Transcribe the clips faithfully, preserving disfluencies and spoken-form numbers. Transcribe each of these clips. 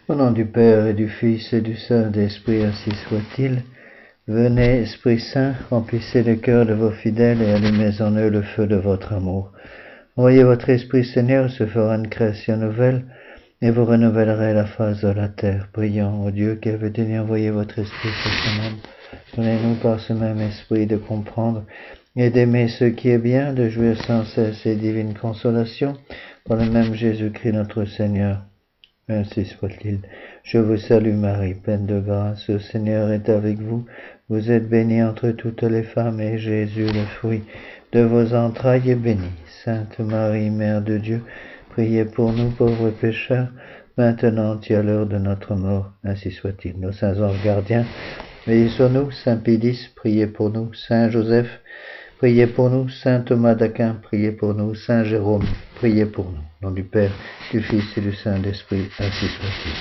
Au nom du Père et du Fils et du Saint-Esprit, ainsi soit-il. Venez, Esprit Saint, remplissez le cœur de vos fidèles et allumez en eux le feu de votre amour. Envoyez votre Esprit, Seigneur, se fera une création nouvelle, et vous renouvellerez la face de la terre. Prions au Dieu qui avait daigné envoyer votre Esprit sur ce monde. Donnez-nous par ce même Esprit de comprendre et d'aimer ce qui est bien, de jouir sans cesse et divine consolation, par le même Jésus-Christ notre Seigneur. Ainsi soit-il. Je vous salue Marie, pleine de grâce, le Seigneur est avec vous. Vous êtes bénie entre toutes les femmes, et Jésus, le fruit de vos entrailles, est béni. Sainte Marie, Mère de Dieu, priez pour nous pauvres pécheurs, maintenant et à l'heure de notre mort. Ainsi soit-il. Nos saints anges gardiens, veillez sur nous. Saint Pédis, priez pour nous. Saint Joseph, priez pour nous. Saint Thomas d'Aquin, priez pour nous. Saint Jérôme, priez pour nous. Au nom du Père, du Fils et du Saint-Esprit, ainsi soit-il.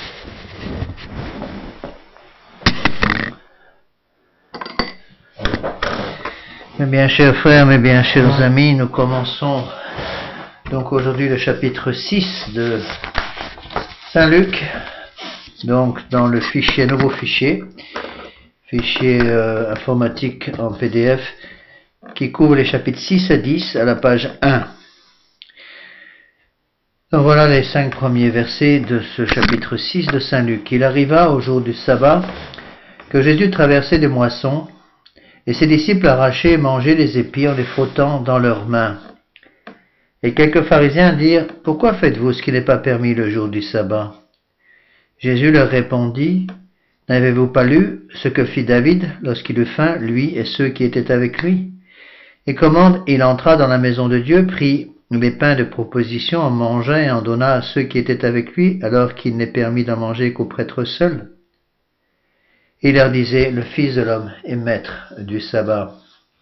Mes bien chers frères, mes bien chers amis, nous commençons donc aujourd'hui le chapitre six de Saint Luc, donc dans le fichier, nouveau fichier, fichier euh, informatique en P D F, qui couvre les chapitres six à dix à la page un. Donc voilà les cinq premiers versets de ce chapitre six de Saint Luc. Il arriva au jour du sabbat que Jésus traversait des moissons, et ses disciples arrachaient et mangeaient les épis en les frottant dans leurs mains. Et quelques pharisiens dirent: « Pourquoi faites-vous ce qui n'est pas permis le jour du sabbat ?» Jésus leur répondit: « N'avez-vous pas lu ce que fit David lorsqu'il eut faim, lui et ceux qui étaient avec lui? Et comment il entra dans la maison de Dieu, prit les pains de proposition, en mangea et en donna à ceux qui étaient avec lui, alors qu'il n'est permis d'en manger qu'aux prêtres seuls. Il leur disait: le Fils de l'homme est maître du sabbat. »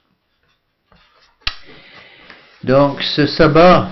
Donc ce sabbat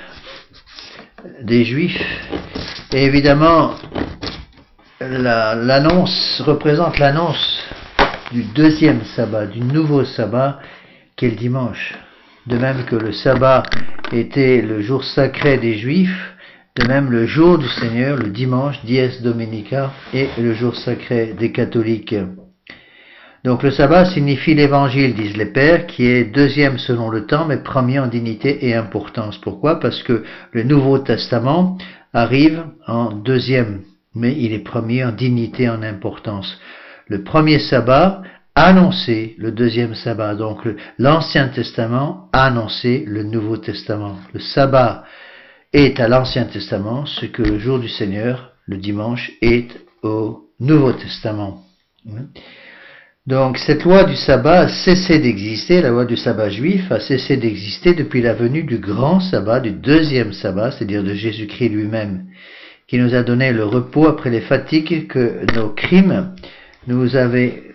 des Juifs est évidemment la, l'annonce, représente l'annonce du deuxième sabbat, du nouveau sabbat qui est le dimanche. De même que le sabbat était le jour sacré des Juifs, de même le jour du Seigneur, le dimanche, dies dominica, est le jour sacré des catholiques. Donc le sabbat signifie l'évangile, disent les pères, qui est deuxième selon le temps, mais premier en dignité et importance. Pourquoi? Parce que le Nouveau Testament arrive en deuxième, mais il est premier en dignité et en importance. Le premier sabbat annonçait le deuxième sabbat. Donc l'Ancien Testament a annoncé le Nouveau Testament. Le sabbat est à l'Ancien Testament ce que le jour du Seigneur, le dimanche, est au Nouveau Testament. Donc cette loi du sabbat a cessé d'exister, la loi du sabbat juif a cessé d'exister depuis la venue du grand sabbat, du deuxième sabbat, c'est-à-dire de Jésus-Christ lui-même, qui nous a donné le repos après les fatigues que nos crimes nous avaient,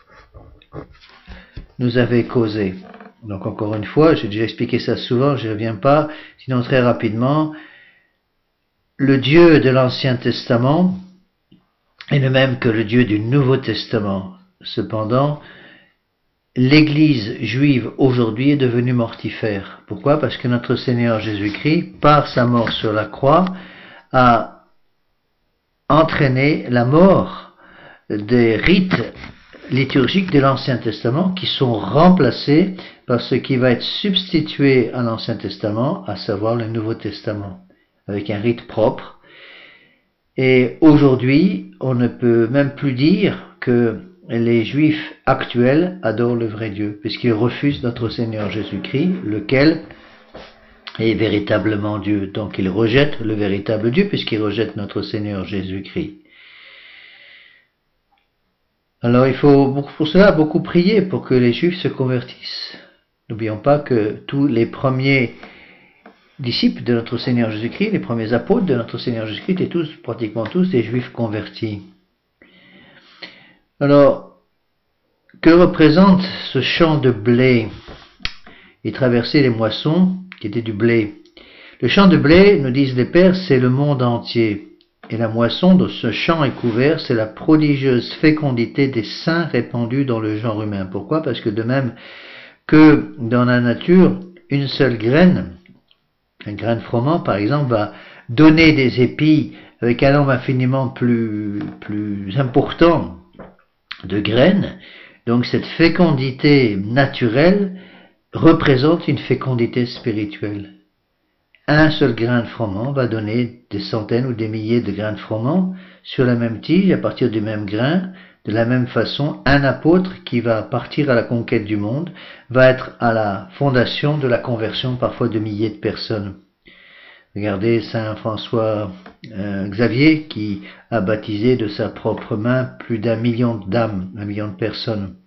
nous avaient causées. Donc encore une fois, j'ai déjà expliqué ça souvent, je ne reviens pas, sinon très rapidement, le Dieu de l'Ancien Testament est le même que le Dieu du Nouveau Testament. Cependant, l'Église juive aujourd'hui est devenue mortifère. Pourquoi? Parce que notre Seigneur Jésus-Christ, par sa mort sur la croix, a entraîné la mort des rites liturgiques de l'Ancien Testament qui sont remplacés par ce qui va être substitué à l'Ancien Testament, à savoir le Nouveau Testament, avec un rite propre. Et aujourd'hui, on ne peut même plus dire que les Juifs actuels adorent le vrai Dieu, puisqu'ils refusent notre Seigneur Jésus-Christ, lequel est véritablement Dieu. Donc ils rejettent le véritable Dieu, puisqu'ils rejettent notre Seigneur Jésus-Christ. Alors il faut pour cela beaucoup prier pour que les Juifs se convertissent. N'oublions pas que tous les premiers disciples de notre Seigneur Jésus-Christ, les premiers apôtres de notre Seigneur Jésus-Christ, étaient tous, pratiquement tous des Juifs convertis. Alors, que représente ce champ de blé? Il traversait les moissons qui étaient du blé. Le champ de blé, nous disent les pères, c'est le monde entier. Et la moisson de ce champ est couvert, c'est la prodigieuse fécondité des saints répandus dans le genre humain. Pourquoi? Parce que de même que dans la nature, une seule graine, une graine froment par exemple, va donner des épis avec un nombre infiniment plus, plus important de graines. Donc cette fécondité naturelle représente une fécondité spirituelle. Un seul grain de froment va donner des centaines ou des milliers de grains de froment sur la même tige, à partir du même grain. De la même façon, un apôtre qui va partir à la conquête du monde va être à la fondation de la conversion parfois de milliers de personnes. Regardez Saint François euh, Xavier qui a baptisé de sa propre main plus d'un million d'âmes, un million de personnes.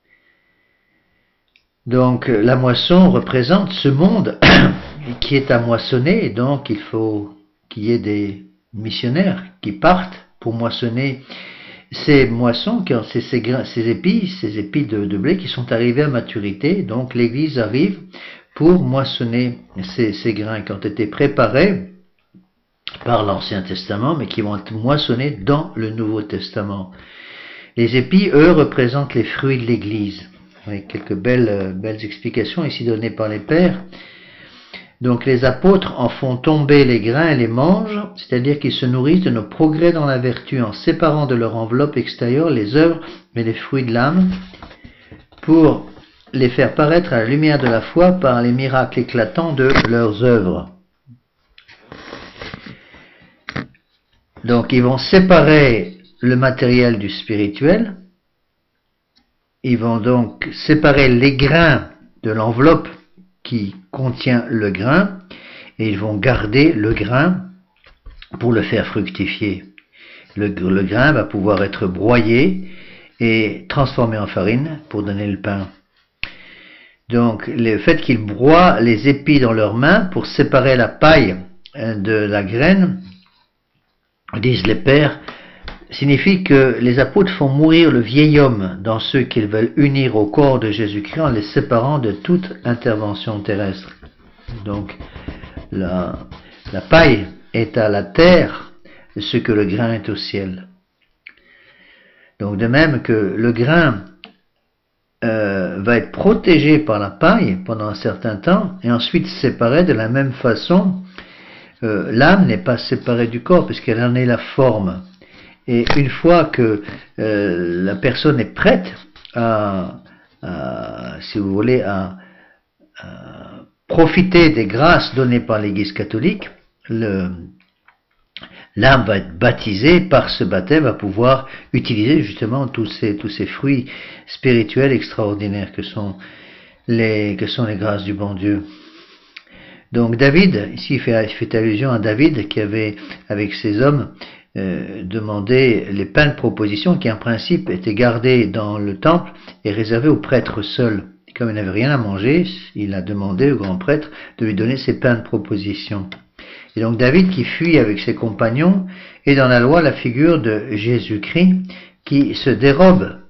Donc la moisson représente ce monde qui est à moissonner, et donc il faut qu'il y ait des missionnaires qui partent pour moissonner ces moissons, ces, ces, ces épis, ces épis de, de blé qui sont arrivés à maturité. Donc l'Église arrive pour moissonner ces, ces grains qui ont été préparés par l'Ancien Testament, mais qui vont être moissonnés dans le Nouveau Testament. Les épis, eux, représentent les fruits de l'Église. Avec quelques belles, belles explications ici données par les pères. Donc les apôtres en font tomber les grains et les mangent, c'est-à-dire qu'ils se nourrissent de nos progrès dans la vertu en séparant de leur enveloppe extérieure les œuvres et les fruits de l'âme pour les faire paraître à la lumière de la foi par les miracles éclatants de leurs œuvres. Donc ils vont séparer le matériel du spirituel, ils vont donc séparer les grains de l'enveloppe qui contient le grain, et ils vont garder le grain pour le faire fructifier. Le, le grain va pouvoir être broyé et transformé en farine pour donner le pain. Donc le fait qu'ils broient les épis dans leurs mains pour séparer la paille de la graine, disent les pères, signifie que les apôtres font mourir le vieil homme dans ceux qu'ils veulent unir au corps de Jésus-Christ en les séparant de toute intervention terrestre. Donc la, la paille est à la terre ce que le grain est au ciel. Donc de même que le grain euh, va être protégé par la paille pendant un certain temps et ensuite séparé de la même façon, euh, l'âme n'est pas séparée du corps puisqu'elle en est la forme. Et une fois que euh, la personne est prête à, à si vous voulez, à, à profiter des grâces données par l'Église catholique, le, l'âme va être baptisée, par ce baptême va pouvoir utiliser justement tous ces, tous ces fruits spirituels extraordinaires que sont les, que sont les grâces du bon Dieu. Donc David, ici il fait, il fait allusion à David qui avait, avec ses hommes, Euh, demander les pains de proposition qui en principe étaient gardés dans le temple et réservés aux prêtres seuls. Et comme il n'avait rien à manger, il a demandé au grand prêtre de lui donner ces pains de proposition. Et donc David qui fuit avec ses compagnons est dans la loi la figure de Jésus-Christ qui se dérobe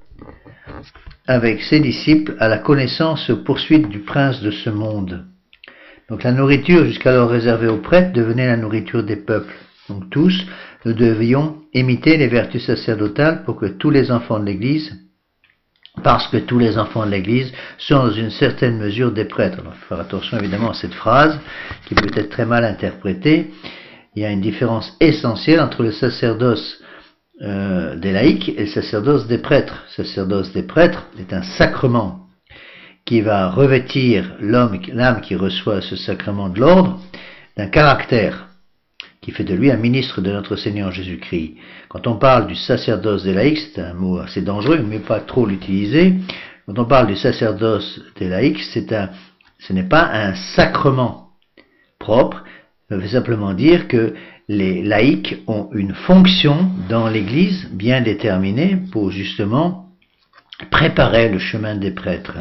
avec ses disciples à la connaissance et aux poursuites du prince de ce monde. Donc la nourriture jusqu'alors réservée aux prêtres devenait la nourriture des peuples. Donc tous, nous devions imiter les vertus sacerdotales pour que tous les enfants de l'Église, parce que tous les enfants de l'Église sont dans une certaine mesure des prêtres. Alors, il faut faire attention évidemment à cette phrase qui peut être très mal interprétée. Il y a une différence essentielle entre le sacerdoce euh, des laïcs et le sacerdoce des prêtres. Le sacerdoce des prêtres est un sacrement qui va revêtir l'homme, l'âme qui reçoit ce sacrement de l'ordre d'un caractère qui fait de lui un ministre de notre Seigneur Jésus-Christ. Quand on parle du sacerdoce des laïcs, c'est un mot assez dangereux, mais pas trop l'utiliser. Quand on parle du sacerdoce des laïcs, c'est un, ce n'est pas un sacrement propre, ça veut simplement dire que les laïcs ont une fonction dans l'Église bien déterminée pour justement préparer le chemin des prêtres.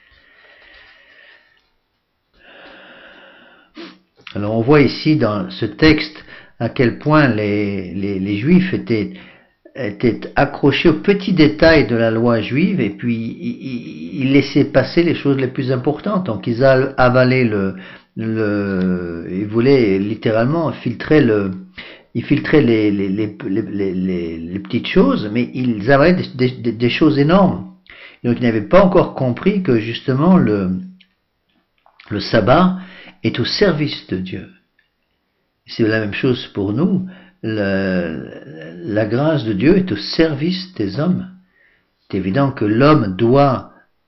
Alors on voit ici dans ce texte à quel point les, les, les Juifs étaient, étaient accrochés aux petits détails de la loi juive et puis ils, ils laissaient passer les choses les plus importantes. Donc ils avalaient le, le ils voulaient littéralement filtrer le, ils filtraient les, les, les, les, les, les petites choses, mais ils avalaient des, des, des choses énormes. Donc ils n'avaient pas encore compris que justement le, le sabbat est au service de Dieu. C'est la même chose pour nous. le, la grâce de Dieu est au service des hommes. C'est évident que l'homme doit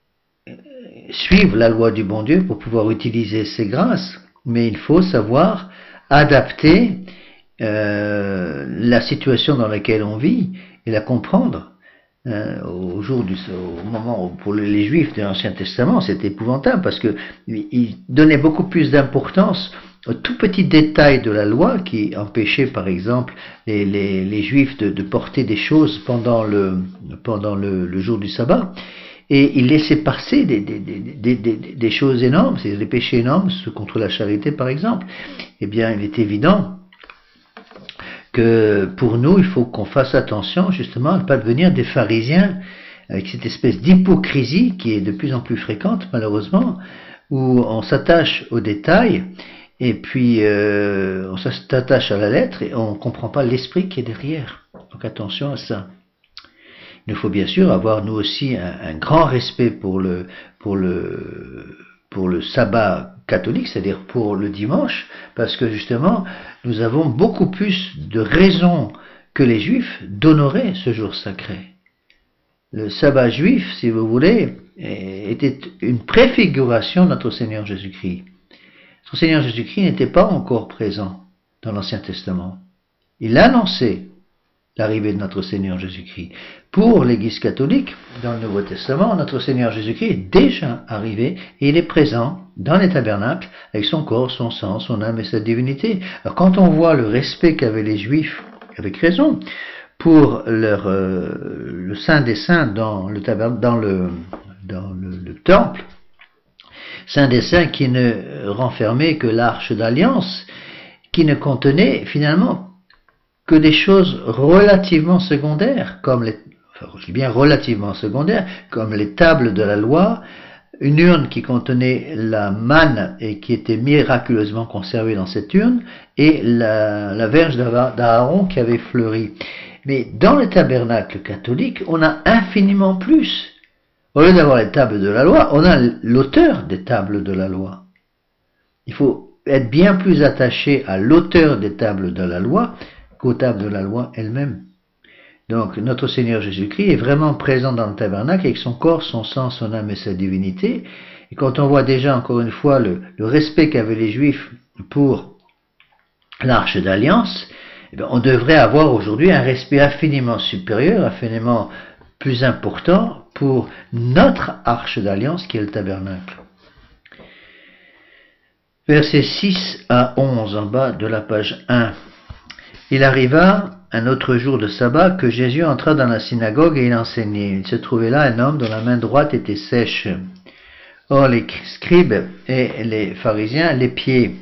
suivre la loi du bon Dieu pour pouvoir utiliser ses grâces, mais il faut savoir adapter euh, la situation dans laquelle on vit et la comprendre. Euh, au jour du, au moment où, pour les Juifs de l'Ancien Testament, c'était épouvantable parce que ils donnaient beaucoup plus d'importance aux tout petits détails de la loi qui empêchaient, par exemple, les, les, les Juifs de, de porter des choses pendant le, pendant le, le jour du sabbat. Et ils laissaient passer des, des, des, des, des choses énormes, c'est des péchés énormes, ceux contre la charité, par exemple. Eh bien, il est évident que pour nous, il faut qu'on fasse attention justement à ne pas devenir des pharisiens avec cette espèce d'hypocrisie qui est de plus en plus fréquente malheureusement, où on s'attache aux détails et puis euh, on s'attache à la lettre et on ne comprend pas l'esprit qui est derrière. Donc attention à ça. Il nous faut bien sûr avoir nous aussi un, un grand respect pour le, pour le, pour le sabbat catholique, c'est-à-dire pour le dimanche, parce que justement, nous avons beaucoup plus de raisons que les Juifs d'honorer ce jour sacré. Le sabbat juif, si vous voulez, était une préfiguration de notre Seigneur Jésus-Christ. Notre Seigneur Jésus-Christ n'était pas encore présent dans l'Ancien Testament. Il annonçait l'arrivée de notre Seigneur Jésus-Christ. Pour l'Église catholique, dans le Nouveau Testament, notre Seigneur Jésus-Christ est déjà arrivé et il est présent dans les tabernacles avec son corps, son sang, son âme et sa divinité. Alors quand on voit le respect qu'avaient les Juifs, avec raison, pour leur, euh, le Saint des Saints dans le, dans le, dans le, le temple, Saint des Saints qui ne renfermait que l'arche d'alliance, qui ne contenait finalement que des choses relativement secondaires, comme les, enfin, je dis bien relativement secondaires, comme les tables de la loi, une urne qui contenait la manne et qui était miraculeusement conservée dans cette urne, et la, la verge d'Aaron qui avait fleuri. Mais dans le tabernacle catholique, on a infiniment plus. Au lieu d'avoir les tables de la loi, on a l'auteur des tables de la loi. Il faut être bien plus attaché à l'auteur des tables de la loi qu'aux tables de la loi elle-même. Donc notre Seigneur Jésus-Christ est vraiment présent dans le tabernacle avec son corps, son sang, son âme et sa divinité. Et quand on voit déjà encore une fois le, le respect qu'avaient les Juifs pour l'arche d'alliance, eh bien, on devrait avoir aujourd'hui un respect infiniment supérieur, infiniment plus important pour notre arche d'alliance qui est le tabernacle. Versets six à onze en bas de la page un. Il arriva un autre jour de sabbat que Jésus entra dans la synagogue et il enseignait. Il se trouvait là un homme dont la main droite était sèche. Or les scribes et les pharisiens l'épiaient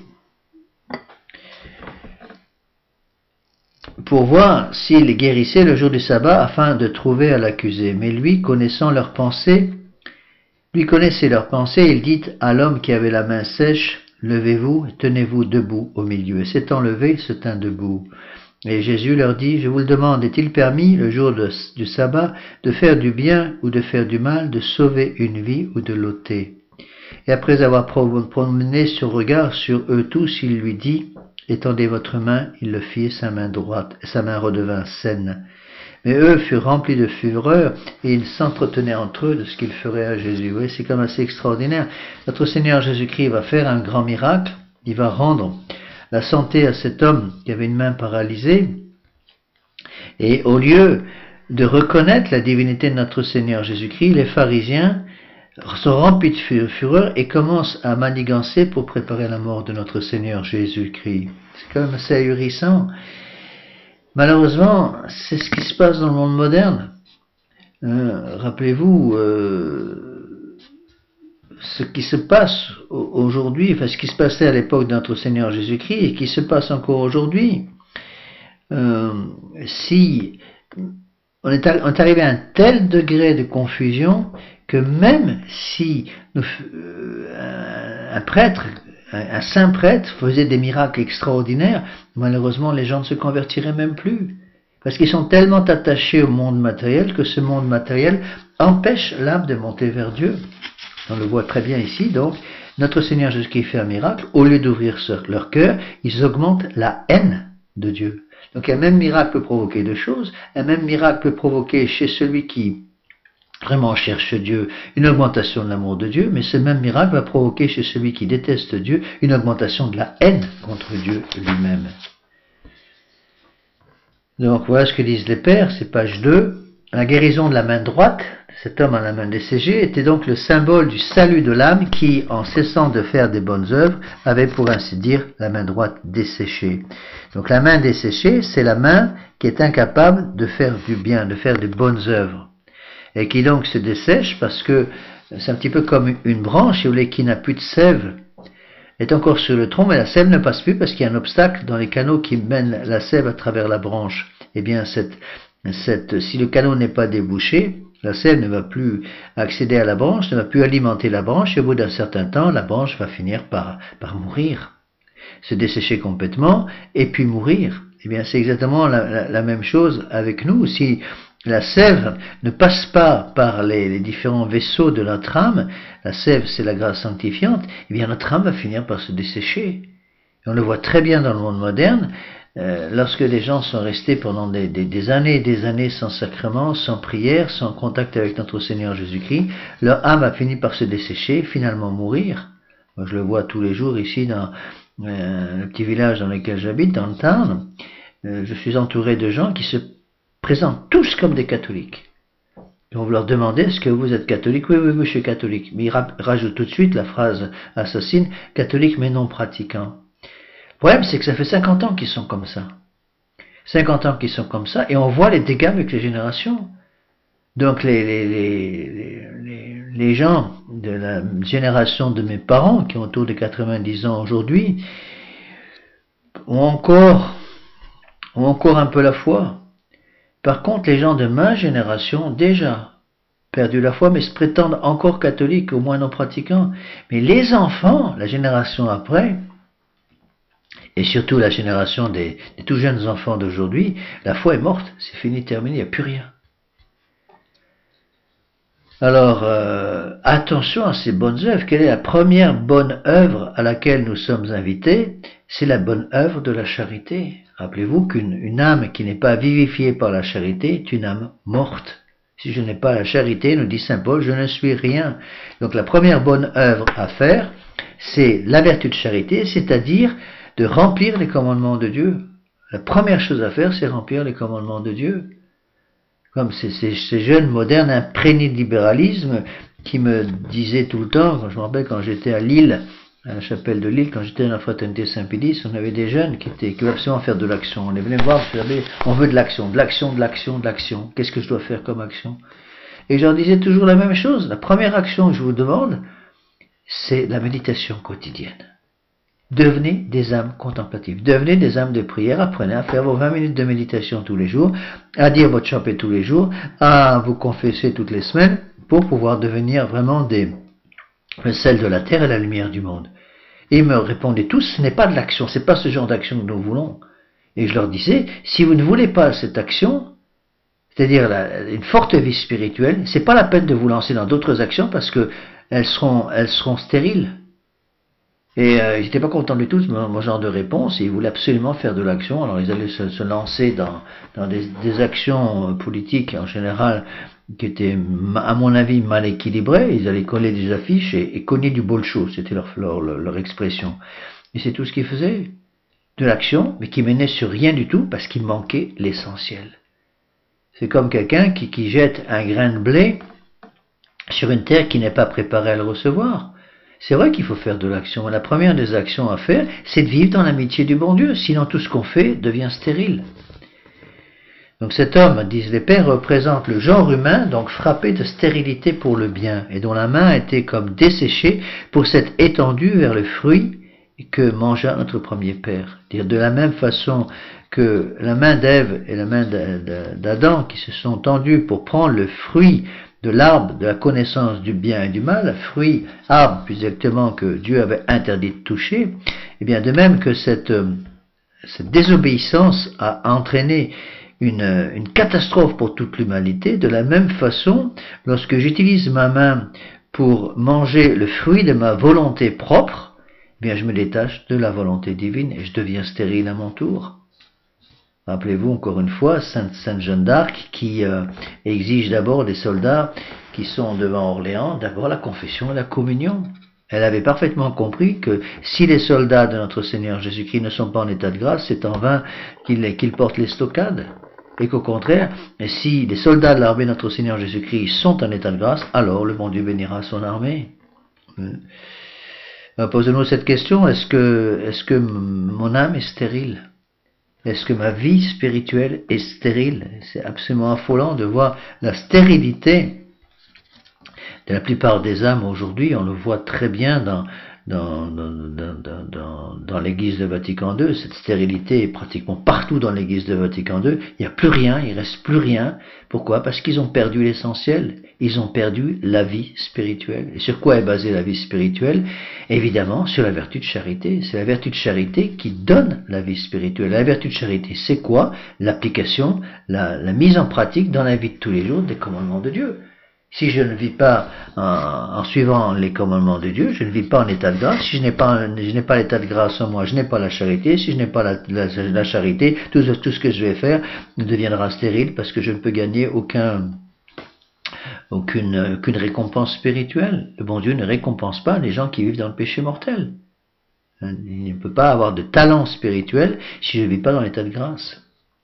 pour voir s'il guérissait le jour du sabbat afin de trouver à l'accuser. Mais lui, connaissant leurs pensées, lui connaissait leurs pensées, il dit à l'homme qui avait la main sèche, levez-vous, tenez-vous debout au milieu. Et s'étant levé, il se tint debout. Et Jésus leur dit, je vous le demande, est-il permis, le jour de, du sabbat, de faire du bien ou de faire du mal, de sauver une vie ou de l'ôter? Et après avoir promené son regard sur eux tous, il lui dit, étendez votre main, il le fit, sa main droite, sa main redevint saine. Mais eux furent remplis de fureur et ils s'entretenaient entre eux de ce qu'ils feraient à Jésus. Oui, c'est comme assez extraordinaire. Notre Seigneur Jésus-Christ va faire un grand miracle. Il va rendre la santé à cet homme qui avait une main paralysée. Et au lieu de reconnaître la divinité de notre Seigneur Jésus-Christ, les pharisiens sont remplis de fureur et commencent à manigancer pour préparer la mort de notre Seigneur Jésus-Christ. C'est quand même assez ahurissant. Malheureusement, c'est ce qui se passe dans le monde moderne. Euh, rappelez-vous euh, ce qui se passe aujourd'hui, enfin ce qui se passait à l'époque de notre Seigneur Jésus-Christ et qui se passe encore aujourd'hui. Euh, si on est, on est arrivé à un tel degré de confusion que même si nous, euh, un prêtre, un, un saint prêtre faisait des miracles extraordinaires, malheureusement les gens ne se convertiraient même plus. Parce qu'ils sont tellement attachés au monde matériel que ce monde matériel empêche l'âme de monter vers Dieu. On le voit très bien ici, donc notre Seigneur Jésus-Christ fait un miracle, au lieu d'ouvrir leur cœur, ils augmentent la haine de Dieu. Donc un même miracle peut provoquer deux choses. Un même miracle peut provoquer chez celui qui vraiment cherche Dieu une augmentation de l'amour de Dieu, mais ce même miracle va provoquer chez celui qui déteste Dieu une augmentation de la haine contre Dieu lui-même. Donc voilà ce que disent les pères, c'est page deux. La guérison de la main droite, cet homme à la main desséchée, était donc le symbole du salut de l'âme qui, en cessant de faire des bonnes œuvres, avait pour ainsi dire la main droite desséchée. Donc la main desséchée, c'est la main qui est incapable de faire du bien, de faire de bonnes œuvres. Et qui donc se dessèche parce que c'est un petit peu comme une branche qui n'a plus de sève, est encore sur le tronc, mais la sève ne passe plus parce qu'il y a un obstacle dans les canaux qui mènent la sève à travers la branche. Eh bien, cette, cette, si le canal n'est pas débouché, la sève ne va plus accéder à la branche, ne va plus alimenter la branche, et au bout d'un certain temps, la branche va finir par, par mourir, se dessécher complètement, et puis mourir. Eh bien, c'est exactement la, la, la même chose avec nous. Si la sève ne passe pas par les, les différents vaisseaux de notre âme, la sève c'est la grâce sanctifiante, eh bien notre âme va finir par se dessécher. Et on le voit très bien dans le monde moderne, euh, lorsque les gens sont restés pendant des, des, des années et des années sans sacrement, sans prière, sans contact avec notre Seigneur Jésus-Christ, leur âme a fini par se dessécher, finalement mourir. Moi je le vois tous les jours ici dans euh, le petit village dans lequel j'habite, dans le Tarn. Euh, je suis entouré de gens qui se présentent tous comme des catholiques. Et on leur demandait, est-ce que vous êtes catholique? Oui, oui, oui, je suis catholique. Mais ils rajoutent tout de suite la phrase assassine, catholique mais non pratiquant. Le problème, c'est que ça fait cinquante ans qu'ils sont comme ça. cinquante ans qu'ils sont comme ça, et on voit les dégâts avec les générations. Donc les, les, les, les, les gens de la génération de mes parents, qui ont autour de quatre-vingt-dix ans aujourd'hui, ont encore, ont encore un peu la foi. Par contre, les gens de ma génération, déjà perdu la foi, mais se prétendent encore catholiques, au moins non pratiquants. Mais les enfants, la génération après, et surtout la génération des, des tout jeunes enfants d'aujourd'hui, la foi est morte, c'est fini, terminé, il n'y a plus rien. Alors, euh, attention à ces bonnes œuvres. Quelle est la première bonne œuvre à laquelle nous sommes invités? C'est la bonne œuvre de la charité. Rappelez-vous qu'une une âme qui n'est pas vivifiée par la charité est une âme morte. Si je n'ai pas la charité, nous dit saint Paul, je ne suis rien. Donc la première bonne œuvre à faire, c'est la vertu de charité, c'est-à-dire de remplir les commandements de Dieu. La première chose à faire, c'est remplir les commandements de Dieu. Comme ces, ces, ces jeunes modernes imprégnés de libéralisme qui me disaient tout le temps, quand je me rappelle quand j'étais à Lille, à la chapelle de Lille, quand j'étais dans la fraternité Saint-Pédis, on avait des jeunes qui, étaient, qui voulaient absolument faire de l'action. On les venait me voir, on veut de l'action, de l'action, de l'action, de l'action. Qu'est-ce que je dois faire comme action? Et je leur disais toujours la même chose. La première action que je vous demande, c'est la méditation quotidienne. Devenez des âmes contemplatives, devenez des âmes de prière, apprenez à faire vos vingt minutes de méditation tous les jours, à dire votre chaplet tous les jours, à vous confesser toutes les semaines, pour pouvoir devenir vraiment des le sel de la terre et la lumière du monde. Et ils me répondaient tous, ce n'est pas de l'action, c'est pas ce genre d'action que nous voulons. Et je leur disais, si vous ne voulez pas cette action, c'est-à-dire la, une forte vie spirituelle, c'est pas la peine de vous lancer dans d'autres actions parce que elles seront, elles seront stériles. Et euh, ils n'étaient pas contents du tout de mon, mon genre de réponse, et ils voulaient absolument faire de l'action. Alors ils allaient se, se lancer dans, dans des, des actions politiques en général qui étaient, à mon avis, mal équilibrées. Ils allaient coller des affiches et, et cogner du bolcho, c'était leur, leur, leur expression. Et c'est tout ce qu'ils faisaient. De l'action, mais qui menait sur rien du tout parce qu'il manquait l'essentiel. C'est comme quelqu'un qui, qui jette un grain de blé sur une terre qui n'est pas préparée à le recevoir. C'est vrai qu'il faut faire de l'action. La première des actions à faire, c'est de vivre dans l'amitié du bon Dieu. Sinon, tout ce qu'on fait devient stérile. Donc cet homme, disent les pères, représente le genre humain, donc frappé de stérilité pour le bien, et dont la main était comme desséchée pour s'être étendue vers le fruit que mangea notre premier père. Dire de la même façon que la main d'Ève et la main d'Adam qui se sont tendues pour prendre le fruit de l'arbre de la connaissance du bien et du mal, fruit, arbre plus exactement que Dieu avait interdit de toucher, et bien de même que cette, cette désobéissance a entraîné une, une catastrophe pour toute l'humanité, de la même façon, lorsque j'utilise ma main pour manger le fruit de ma volonté propre, eh bien je me détache de la volonté divine et je deviens stérile à mon tour. Rappelez-vous encore une fois, Sainte, Sainte Jeanne d'Arc qui euh, exige d'abord des soldats qui sont devant Orléans, d'abord la confession et la communion. Elle avait parfaitement compris que si les soldats de notre Seigneur Jésus-Christ ne sont pas en état de grâce, c'est en vain qu'ils qu'ils portent les stockades. Et qu'au contraire, si les soldats de l'armée de notre Seigneur Jésus-Christ sont en état de grâce, alors le bon Dieu bénira son armée. Posons-nous cette question, est-ce que, est-ce que mon âme est stérile? Est-ce que ma vie spirituelle est stérile? C'est absolument affolant de voir la stérilité de la plupart des âmes aujourd'hui. On le voit très bien dans, dans, dans, dans, dans, dans l'église de Vatican deux. Cette stérilité est pratiquement partout dans l'église de Vatican deux. Il n'y a plus rien, il ne reste plus rien. Pourquoi? Parce qu'ils ont perdu l'essentiel. Ils ont perdu la vie spirituelle. Et sur quoi est basée la vie spirituelle? Évidemment, sur la vertu de charité. C'est la vertu de charité qui donne la vie spirituelle. La vertu de charité, c'est quoi? L'application, la, la mise en pratique dans la vie de tous les jours des commandements de Dieu. Si je ne vis pas en, en suivant les commandements de Dieu, je ne vis pas en état de grâce. Si je n'ai pas, je n'ai pas l'état de grâce en moi, je n'ai pas la charité. Si je n'ai pas la, la, la charité, tout, tout ce que je vais faire deviendra stérile parce que je ne peux gagner aucun, aucune, aucune récompense spirituelle. Le bon Dieu ne récompense pas les gens qui vivent dans le péché mortel. Il ne peut pas avoir de talent spirituel si je ne vis pas dans l'état de grâce.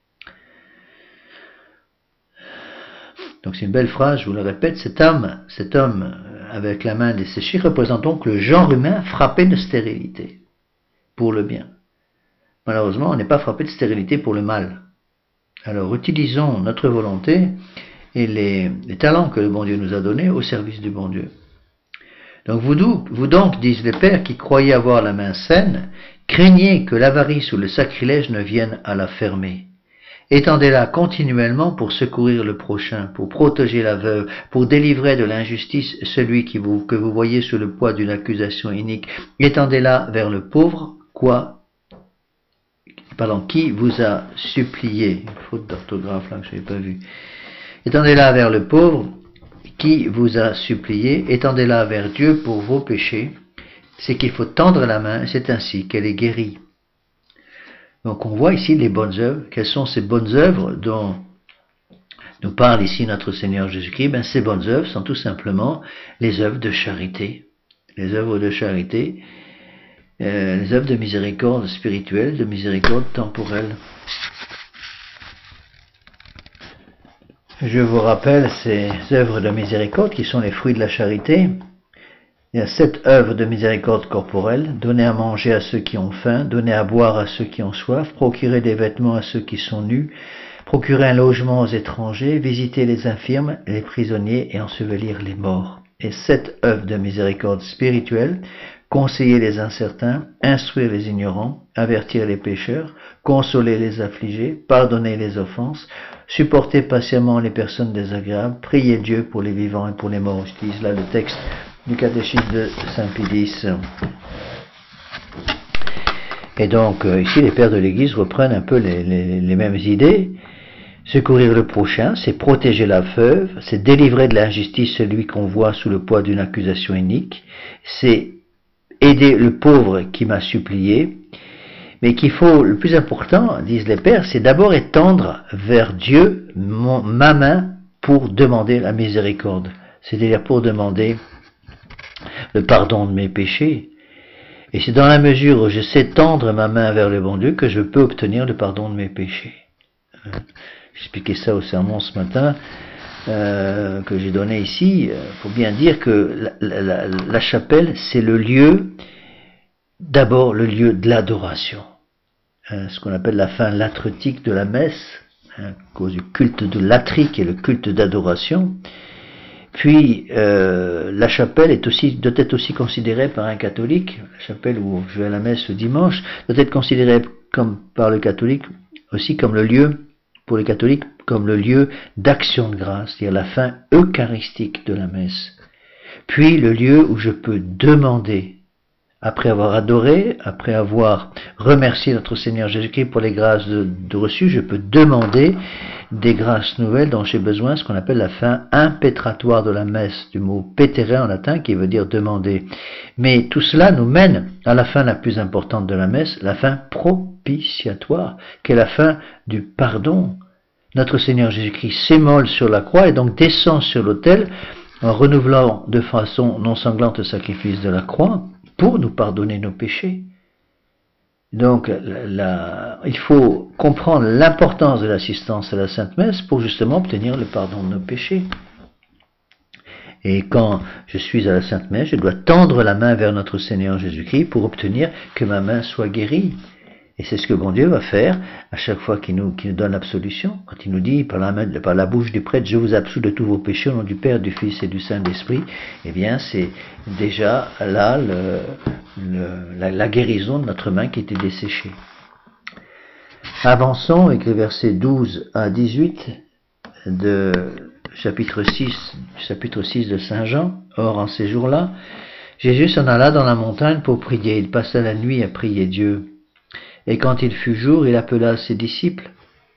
Donc c'est une belle phrase, je vous le répète, cet homme, cet homme avec la main desséchée représente donc le genre humain frappé de stérilité, pour le bien. Malheureusement, on n'est pas frappé de stérilité pour le mal. Alors utilisons notre volonté et les, les talents que le bon Dieu nous a donnés au service du bon Dieu. Donc vous, vous donc, disent les pères qui croyaient avoir la main saine, craignez que l'avarice ou le sacrilège ne viennent à la fermer. Étendez-la continuellement pour secourir le prochain, pour protéger la veuve, pour délivrer de l'injustice celui qui vous, que vous voyez sous le poids d'une accusation inique. Étendez-la vers le pauvre, quoi, pardon, qui vous a supplié. Faute d'orthographe là que je n'avais pas vu. Étendez-la vers le pauvre, qui vous a supplié. Étendez-la vers Dieu pour vos péchés. C'est qu'il faut tendre la main, c'est ainsi qu'elle est guérie. Donc on voit ici les bonnes œuvres. Quelles sont ces bonnes œuvres dont nous parle ici notre Seigneur Jésus-Christ? Ben, ces bonnes œuvres sont tout simplement les œuvres de charité. Les œuvres de charité, euh, les œuvres de miséricorde spirituelle, de miséricorde temporelle. Je vous rappelle ces œuvres de miséricorde qui sont les fruits de la charité. Il y a sept œuvres de miséricorde corporelle: donner à manger à ceux qui ont faim, donner à boire à ceux qui ont soif, procurer des vêtements à ceux qui sont nus, procurer un logement aux étrangers, visiter les infirmes, les prisonniers et ensevelir les morts. Et sept œuvres de miséricorde spirituelle: conseiller les incertains, instruire les ignorants, avertir les pécheurs, consoler les affligés, pardonner les offenses, supporter patiemment les personnes désagréables, prier Dieu pour les vivants et pour les morts. Je dis là le texte du catéchisme de Saint Pie. Et donc euh, ici les pères de l'Église reprennent un peu les, les, les mêmes idées. Secourir le prochain, c'est protéger la veuve, c'est délivrer de l'injustice celui qu'on voit sous le poids d'une accusation inique, c'est aider le pauvre qui m'a supplié, mais qu'il faut, le plus important, disent les pères, c'est d'abord étendre vers Dieu mon, ma main pour demander la miséricorde, c'est-à-dire pour demander le pardon de mes péchés. Et c'est dans la mesure où je sais tendre ma main vers le bon Dieu que je peux obtenir le pardon de mes péchés. J'expliquais ça au sermon ce matin euh, que j'ai donné ici. Il faut bien dire que la, la, la chapelle, c'est le lieu, d'abord le lieu de l'adoration. Hein, ce qu'on appelle la fin latretique de la messe, hein, à cause du culte de latrie qui est le culte d'adoration. Puis euh, la chapelle est aussi, doit être aussi considérée par un catholique, la chapelle où je vais à la messe le dimanche, doit être considérée comme, par le catholique aussi comme le lieu, pour les catholiques, comme le lieu d'action de grâce, c'est-à-dire la fin eucharistique de la messe. Puis le lieu où je peux demander après avoir adoré, après avoir remercié notre Seigneur Jésus-Christ pour les grâces de, de reçues, je peux demander des grâces nouvelles dont j'ai besoin, ce qu'on appelle la fin impétratoire de la messe, du mot pétere en latin qui veut dire demander. Mais tout cela nous mène à la fin la plus importante de la messe, la fin propitiatoire, qui est la fin du pardon. Notre Seigneur Jésus-Christ s'émole sur la croix et donc descend sur l'autel en renouvelant de façon non sanglante le sacrifice de la croix pour nous pardonner nos péchés. Donc, la, la, il faut comprendre l'importance de l'assistance à la Sainte Messe pour justement obtenir le pardon de nos péchés. Et quand je suis à la Sainte Messe, je dois tendre la main vers notre Seigneur Jésus-Christ pour obtenir que ma main soit guérie. Et c'est ce que bon Dieu va faire à chaque fois qu'il nous, qu'il nous donne l'absolution. Quand il nous dit par la, main, par la bouche du prêtre, je vous absous de tous vos péchés au nom du Père, du Fils et du Saint-Esprit, eh bien c'est déjà là le, le, la, la guérison de notre main qui était desséchée. Avançons avec les versets douze à dix-huit de chapitre six, chapitre six de Saint Jean. Or, en ces jours-là, Jésus s'en alla dans la montagne pour prier. Il passa la nuit à prier Dieu. Et quand il fut jour, il appela ses disciples.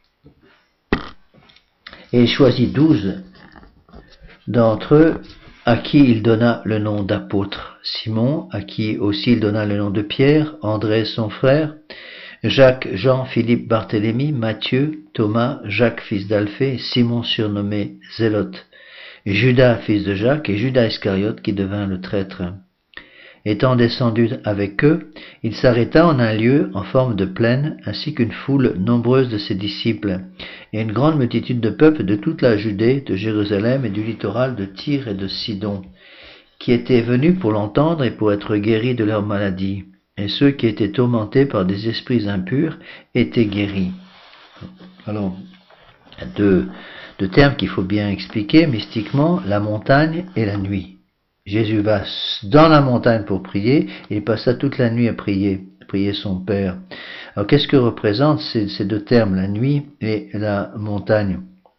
Et il choisit douze d'entre eux à qui il donna le nom d'apôtres. Simon, à qui aussi il donna le nom de Pierre, André son frère, Jacques, Jean, Philippe, Barthélemy, Matthieu, Thomas, Jacques fils d'Alphée, Simon surnommé Zélote, Judas fils de Jacques et Judas Iscariote qui devint le traître. Étant descendu avec eux, il s'arrêta en un lieu en forme de plaine, ainsi qu'une foule nombreuse de ses disciples, et une grande multitude de peuple de toute la Judée, de Jérusalem et du littoral de Tyr et de Sidon, qui étaient venus pour l'entendre et pour être guéris de leur maladie. Et ceux qui étaient tourmentés par des esprits impurs étaient guéris. Alors, deux, deux termes qu'il faut bien expliquer mystiquement, la montagne et la nuit. Jésus va dans la montagne pour prier, et il passa toute la nuit à prier, à prier son Père. Alors qu'est-ce que représentent ces, ces deux termes, la nuit et la montagne?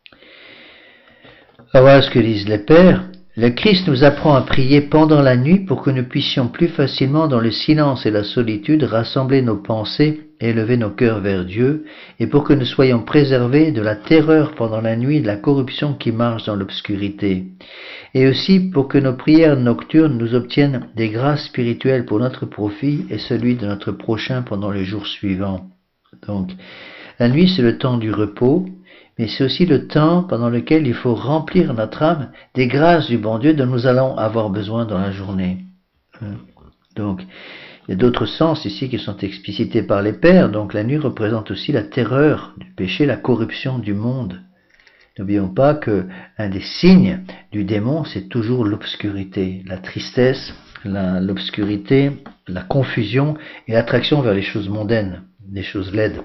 Alors voilà ce que disent les Pères. Le Christ nous apprend à prier pendant la nuit pour que nous puissions plus facilement dans le silence et la solitude rassembler nos pensées et élever nos cœurs vers Dieu, et pour que nous soyons préservés de la terreur pendant la nuit et de la corruption qui marche dans l'obscurité, et aussi pour que nos prières nocturnes nous obtiennent des grâces spirituelles pour notre profit et celui de notre prochain pendant les jours suivants. Donc, la nuit c'est le temps du repos, mais c'est aussi le temps pendant lequel il faut remplir notre âme des grâces du bon Dieu dont nous allons avoir besoin dans la journée. Donc, il y a d'autres sens ici qui sont explicités par les Pères. Donc, la nuit représente aussi la terreur du péché, la corruption du monde. N'oublions pas que un des signes du démon, c'est toujours l'obscurité, la tristesse, la, l'obscurité, la confusion et l'attraction vers les choses mondaines, les choses laides.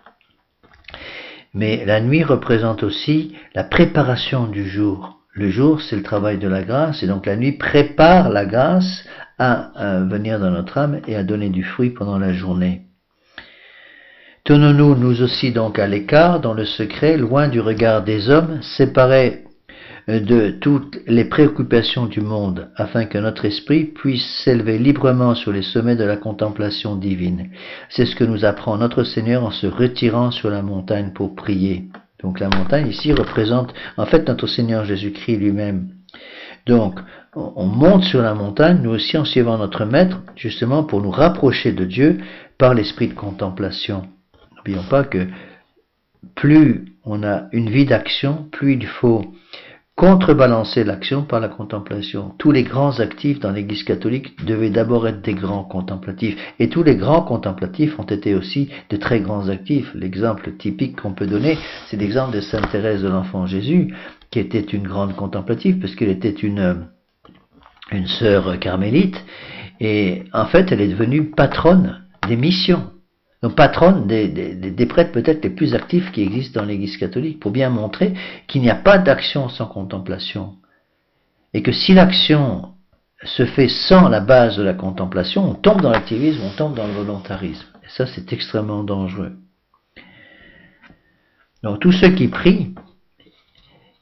Mais la nuit représente aussi la préparation du jour. Le jour, c'est le travail de la grâce, et donc la nuit prépare la grâce à, à venir dans notre âme et à donner du fruit pendant la journée. Tenons-nous, nous aussi, donc à l'écart, dans le secret, loin du regard des hommes, séparés de toutes les préoccupations du monde, afin que notre esprit puisse s'élever librement sur les sommets de la contemplation divine. C'est ce que nous apprend notre Seigneur en se retirant sur la montagne pour prier. Donc la montagne ici représente en fait notre Seigneur Jésus-Christ lui-même. Donc on monte sur la montagne, nous aussi en suivant notre Maître, justement pour nous rapprocher de Dieu par l'esprit de contemplation. N'oublions pas que plus on a une vie d'action, plus il faut contrebalancer l'action par la contemplation. Tous les grands actifs dans l'Église catholique devaient d'abord être des grands contemplatifs. Et tous les grands contemplatifs ont été aussi de très grands actifs. L'exemple typique qu'on peut donner, c'est l'exemple de Sainte Thérèse de l'Enfant Jésus, qui était une grande contemplative, parce qu'elle était une, une sœur carmélite. Et en fait, elle est devenue patronne des missions. Donc patronne des, des, des prêtres peut-être les plus actifs qui existent dans l'Église catholique, pour bien montrer qu'il n'y a pas d'action sans contemplation. Et que si l'action se fait sans la base de la contemplation, on tombe dans l'activisme, on tombe dans le volontarisme. Et ça, c'est extrêmement dangereux. Donc tous ceux qui prient,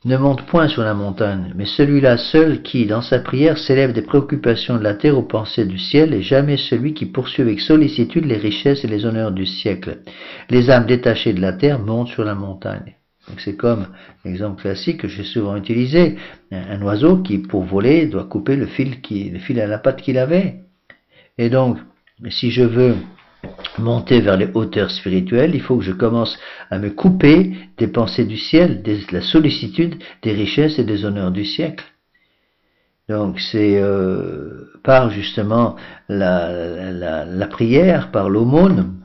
ne monte point sur la montagne, mais celui-là seul qui, dans sa prière, s'élève des préoccupations de la terre aux pensées du ciel, et jamais celui qui poursuit avec sollicitude les richesses et les honneurs du siècle. Les âmes détachées de la terre montent sur la montagne. Donc c'est comme l'exemple classique que j'ai souvent utilisé, un oiseau qui, pour voler, doit couper le fil, qui, le fil à la patte qu'il avait. Et donc, si je veux monter vers les hauteurs spirituelles, il faut que je commence à me couper des pensées du ciel, de la sollicitude des richesses et des honneurs du siècle. Donc c'est euh, par justement la, la, la prière, par l'aumône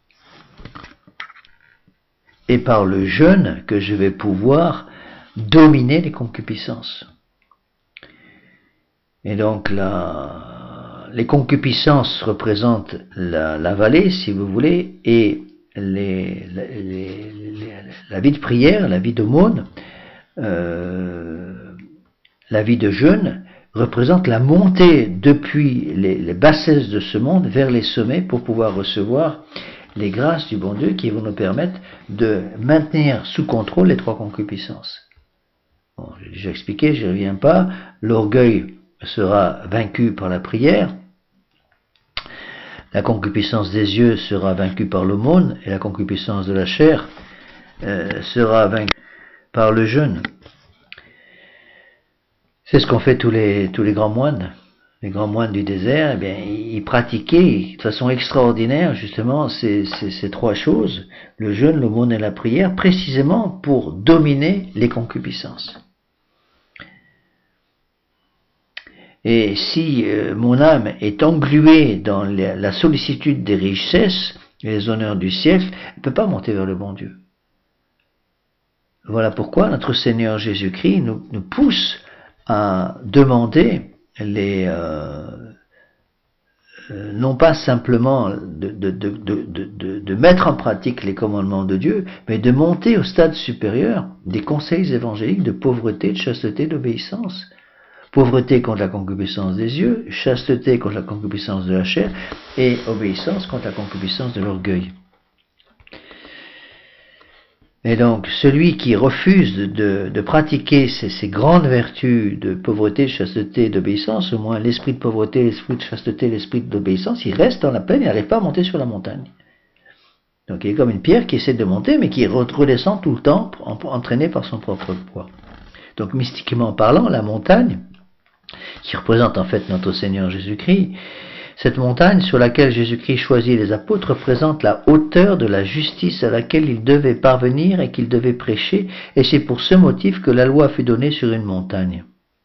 et par le jeûne que je vais pouvoir dominer les concupiscences. Et donc la les concupiscences représentent la, la vallée, si vous voulez, et les, les, les, la vie de prière, la vie d'aumône, euh, la vie de jeûne, représente la montée depuis les, les bassesses de ce monde vers les sommets pour pouvoir recevoir les grâces du bon Dieu qui vont nous permettre de maintenir sous contrôle les trois concupiscences. Bon, j'ai déjà expliqué, je n'y reviens pas, l'orgueil sera vaincu par la prière, la concupiscence des yeux sera vaincue par l'aumône, et la concupiscence de la chair euh, sera vaincue par le jeûne. C'est ce qu'ont fait tous les, tous les grands moines. Les grands moines du désert, eh bien, ils pratiquaient de façon extraordinaire justement ces, ces, ces trois choses, le jeûne, l'aumône et la prière, précisément pour dominer les concupiscences. Et si euh, mon âme est engluée dans la, la sollicitude des richesses et les honneurs du siècle, elle ne peut pas monter vers le bon Dieu. Voilà pourquoi notre Seigneur Jésus-Christ nous, nous pousse à demander les, euh, euh, non pas simplement de, de, de, de, de, de mettre en pratique les commandements de Dieu, mais de monter au stade supérieur des conseils évangéliques de pauvreté, de chasteté, d'obéissance. Pauvreté contre la concupiscence des yeux, chasteté contre la concupiscence de la chair, et obéissance contre la concupiscence de l'orgueil. Et donc, celui qui refuse de, de, de pratiquer ces, ces grandes vertus de pauvreté, de chasteté, d'obéissance, au moins l'esprit de pauvreté, l'esprit de chasteté, l'esprit d'obéissance, il reste dans la plaine, il n'arrive pas à monter sur la montagne. Donc il est comme une pierre qui essaie de monter, mais qui redescend tout le temps, entraînée par son propre poids. Donc mystiquement parlant, la montagne, qui représente en fait notre Seigneur Jésus-Christ, cette montagne sur laquelle Jésus-Christ choisit les apôtres représente la hauteur de la justice à laquelle ils devaient parvenir et qu'ils devaient prêcher, et c'est pour ce motif que la loi fut donnée sur une montagne.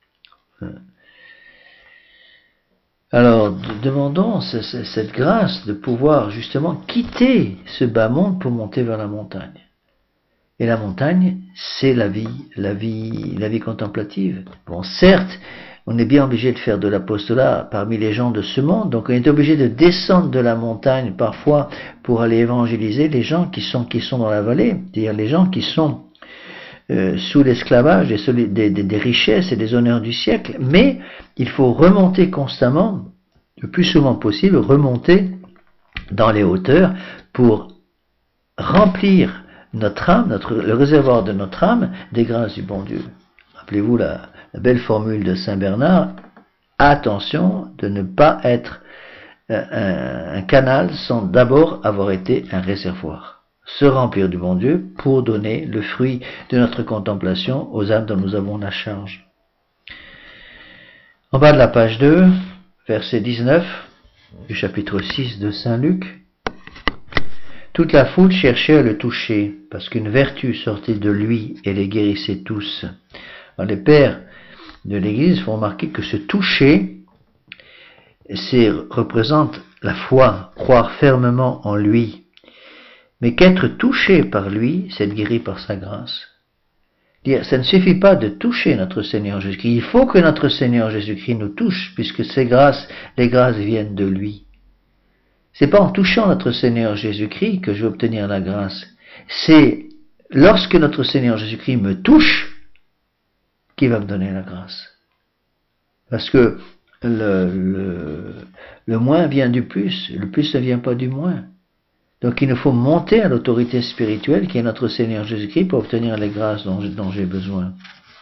Alors, demandons cette grâce de pouvoir justement quitter ce bas monde pour monter vers la montagne. Et la montagne, c'est la vie, la vie, la vie contemplative. Bon, certes, on est bien obligé de faire de l'apostolat parmi les gens de ce monde, donc on est obligé de descendre de la montagne parfois pour aller évangéliser les gens qui sont, qui sont dans la vallée, c'est-à-dire les gens qui sont euh, sous l'esclavage des, des, des, des richesses et des honneurs du siècle, mais il faut remonter constamment, le plus souvent possible, remonter dans les hauteurs pour remplir notre âme, notre, le réservoir de notre âme, des grâces du bon Dieu. Rappelez-vous la, la belle formule de Saint Bernard, attention de ne pas être un, un canal sans d'abord avoir été un réservoir. Se remplir du bon Dieu pour donner le fruit de notre contemplation aux âmes dont nous avons la charge. En bas de la page deux, verset dix-neuf du chapitre six de Saint Luc, toute la foule cherchait à le toucher, parce qu'une vertu sortait de lui et les guérissait tous. Alors, les pères de l'Église font remarquer que ce toucher représente la foi, croire fermement en lui, mais qu'être touché par lui, c'est être guéri par sa grâce. Ça ne suffit pas de toucher notre Seigneur Jésus-Christ, il faut que notre Seigneur Jésus-Christ nous touche, puisque ces grâces, les grâces viennent de lui. C'est pas en touchant notre Seigneur Jésus-Christ que je vais obtenir la grâce. C'est lorsque notre Seigneur Jésus-Christ me touche qu'il va me donner la grâce. Parce que le, le, le moins vient du plus, le plus ne vient pas du moins. Donc il nous faut monter à l'autorité spirituelle qui est notre Seigneur Jésus-Christ pour obtenir les grâces dont, dont j'ai besoin.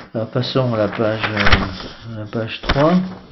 Alors passons à la page, euh, la page trois,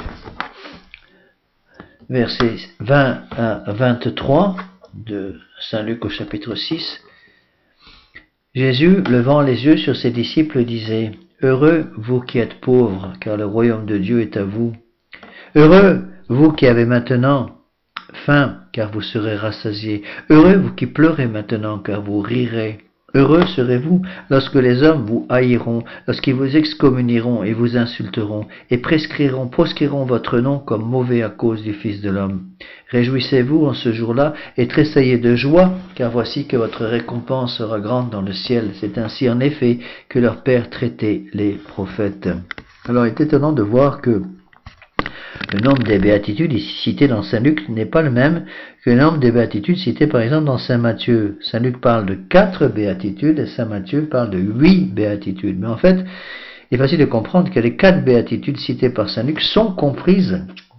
versets vingt à vingt-trois de Saint Luc au chapitre six. Jésus, levant les yeux sur ses disciples, disait: Heureux vous qui êtes pauvres, car le royaume de Dieu est à vous. Heureux vous qui avez maintenant faim, car vous serez rassasiés. Heureux vous qui pleurez maintenant, car vous rirez. Heureux serez-vous lorsque les hommes vous haïront, lorsqu'ils vous excommunieront et vous insulteront, et prescriront, proscriront votre nom comme mauvais à cause du Fils de l'homme. Réjouissez-vous en ce jour-là et tressaillez de joie, car voici que votre récompense sera grande dans le ciel. C'est ainsi en effet que leur Père traitait les prophètes. Alors il est étonnant de voir que le nombre des béatitudes ici citées dans Saint Luc n'est pas le même que le nombre des béatitudes citées par exemple dans Saint Matthieu. Saint Luc parle de quatre béatitudes et Saint Matthieu parle de huit béatitudes. Mais en fait, il est facile de comprendre que les quatre béatitudes citées par Saint Luc sont comprises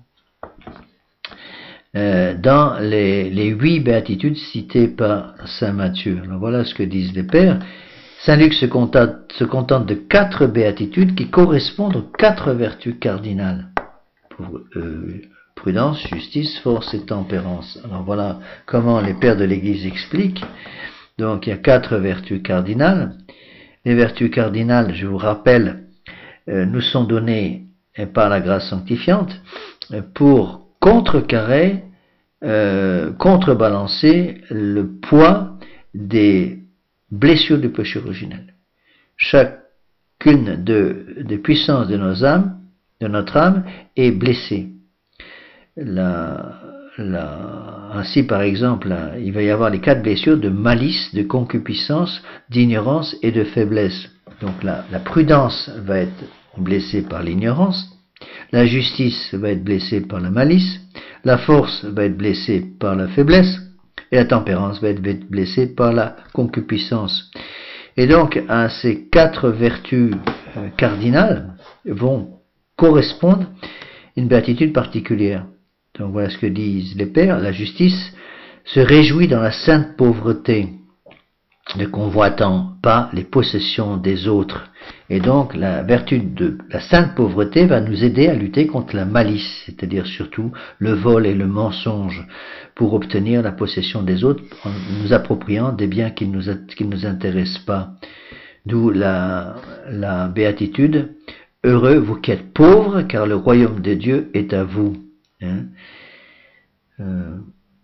euh, dans les, les huit béatitudes citées par Saint Matthieu. Alors voilà ce que disent les pères. Saint Luc se contente, se contente de quatre béatitudes qui correspondent aux quatre vertus cardinales. Pour, euh, prudence, justice, force et tempérance. Alors voilà comment les pères de l'Église expliquent. Donc il y a quatre vertus cardinales. Les vertus cardinales, je vous rappelle, euh, nous sont données euh, par la grâce sanctifiante euh, pour contrecarrer, euh, contrebalancer le poids des blessures du péché originel. Chacune de, des puissances de nos âmes de notre âme est blessée. La, la, ainsi, par exemple, là, il va y avoir les quatre blessures de malice, de concupiscence, d'ignorance et de faiblesse. Donc la, la prudence va être blessée par l'ignorance, la justice va être blessée par la malice, la force va être blessée par la faiblesse, et la tempérance va être blessée par la concupiscence. Et donc, à ces quatre vertus euh, cardinales vont correspondent une béatitude particulière. Donc voilà ce que disent les pères. La justice se réjouit dans la sainte pauvreté, ne convoitant pas les possessions des autres. Et donc la vertu de la sainte pauvreté va nous aider à lutter contre la malice, c'est-à-dire surtout le vol et le mensonge, pour obtenir la possession des autres en nous appropriant des biens qui ne nous, qui ne nous intéressent pas. D'où la, la béatitude: Heureux vous qui êtes pauvres, car le royaume de Dieu est à vous. Hein? Euh,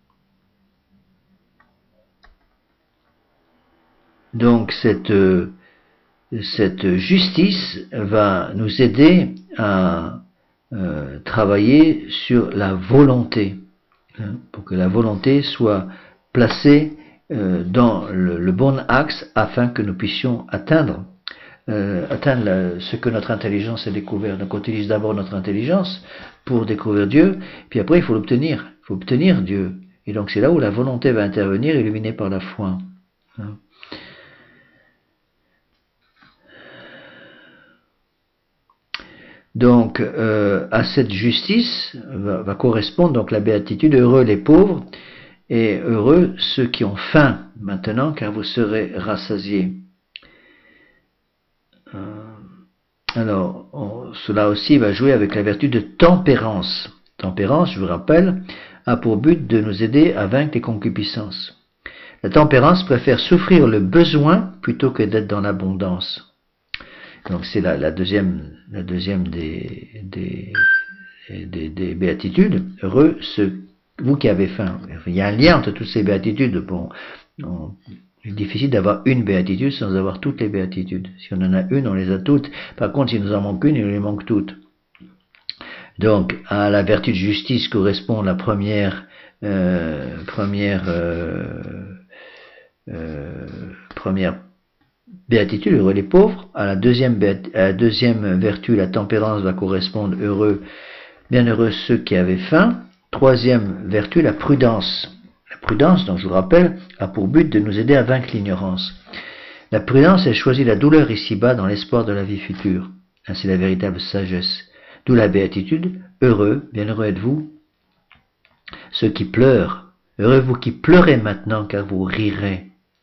donc cette, euh, cette justice va nous aider à euh, travailler sur la volonté, hein, pour que la volonté soit placée euh, dans le, le bon axe afin que nous puissions atteindre Euh, atteindre la, ce que notre intelligence a découvert. Donc on utilise d'abord notre intelligence pour découvrir Dieu, puis après il faut l'obtenir, il faut obtenir Dieu. Et donc c'est là où la volonté va intervenir, illuminée par la foi. Hein. Donc euh, à cette justice va, va correspondre donc la béatitude: heureux les pauvres et heureux ceux qui ont faim maintenant, car vous serez rassasiés. Alors, on, cela aussi va jouer avec la vertu de tempérance. Tempérance, je vous rappelle, a pour but de nous aider à vaincre les concupiscences. La tempérance préfère souffrir le besoin plutôt que d'être dans l'abondance. Donc c'est la, la deuxième, la deuxième des, des, des, des béatitudes. Heureux ceux, vous qui avez faim. Il y a un lien entre toutes ces béatitudes. Bon, on, c'est difficile d'avoir une béatitude sans avoir toutes les béatitudes. Si on en a une, on les a toutes. Par contre, s'il nous en manque une, il nous les manque toutes. Donc, à la vertu de justice correspond la première, euh, première, euh, euh, première béatitude, heureux les pauvres. À la deuxième, à la deuxième vertu, la tempérance va correspondre heureux, bienheureux ceux qui avaient faim. Troisième vertu, la prudence. La prudence, donc je vous rappelle, a pour but de nous aider à vaincre l'ignorance. La prudence, elle choisit la douleur ici-bas dans l'espoir de la vie future. C'est la véritable sagesse. D'où la béatitude: heureux, bienheureux êtes-vous, ceux qui pleurent. Heureux vous qui pleurez maintenant, car vous rirez.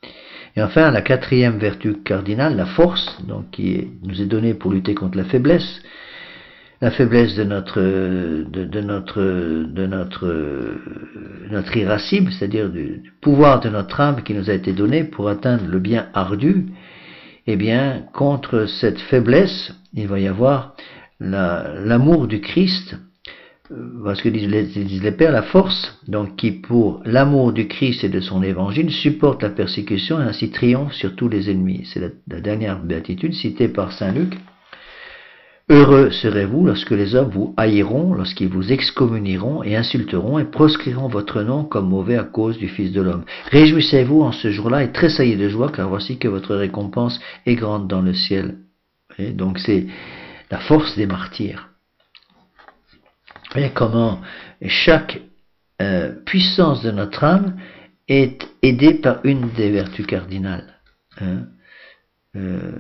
Et enfin, la quatrième vertu cardinale, la force, donc qui est, nous est donnée pour lutter contre la faiblesse, la faiblesse de notre de, de notre de notre notre irascible, c'est-à-dire du, du pouvoir de notre âme qui nous a été donné pour atteindre le bien ardu. Eh bien, contre cette faiblesse, il va y avoir la, l'amour du Christ, parce que disent les, disent les pères, la force, donc qui pour l'amour du Christ et de son évangile supporte la persécution et ainsi triomphe sur tous les ennemis. C'est la, la dernière béatitude citée par saint Luc. Heureux serez-vous lorsque les hommes vous haïront, lorsqu'ils vous excommunieront et insulteront et proscriront votre nom comme mauvais à cause du Fils de l'homme. Réjouissez-vous en ce jour-là et tressaillez de joie, car voici que votre récompense est grande dans le ciel. Et donc c'est la force des martyrs. Voyez comment chaque euh, puissance de notre âme est aidée par une des vertus cardinales. Hein. Euh,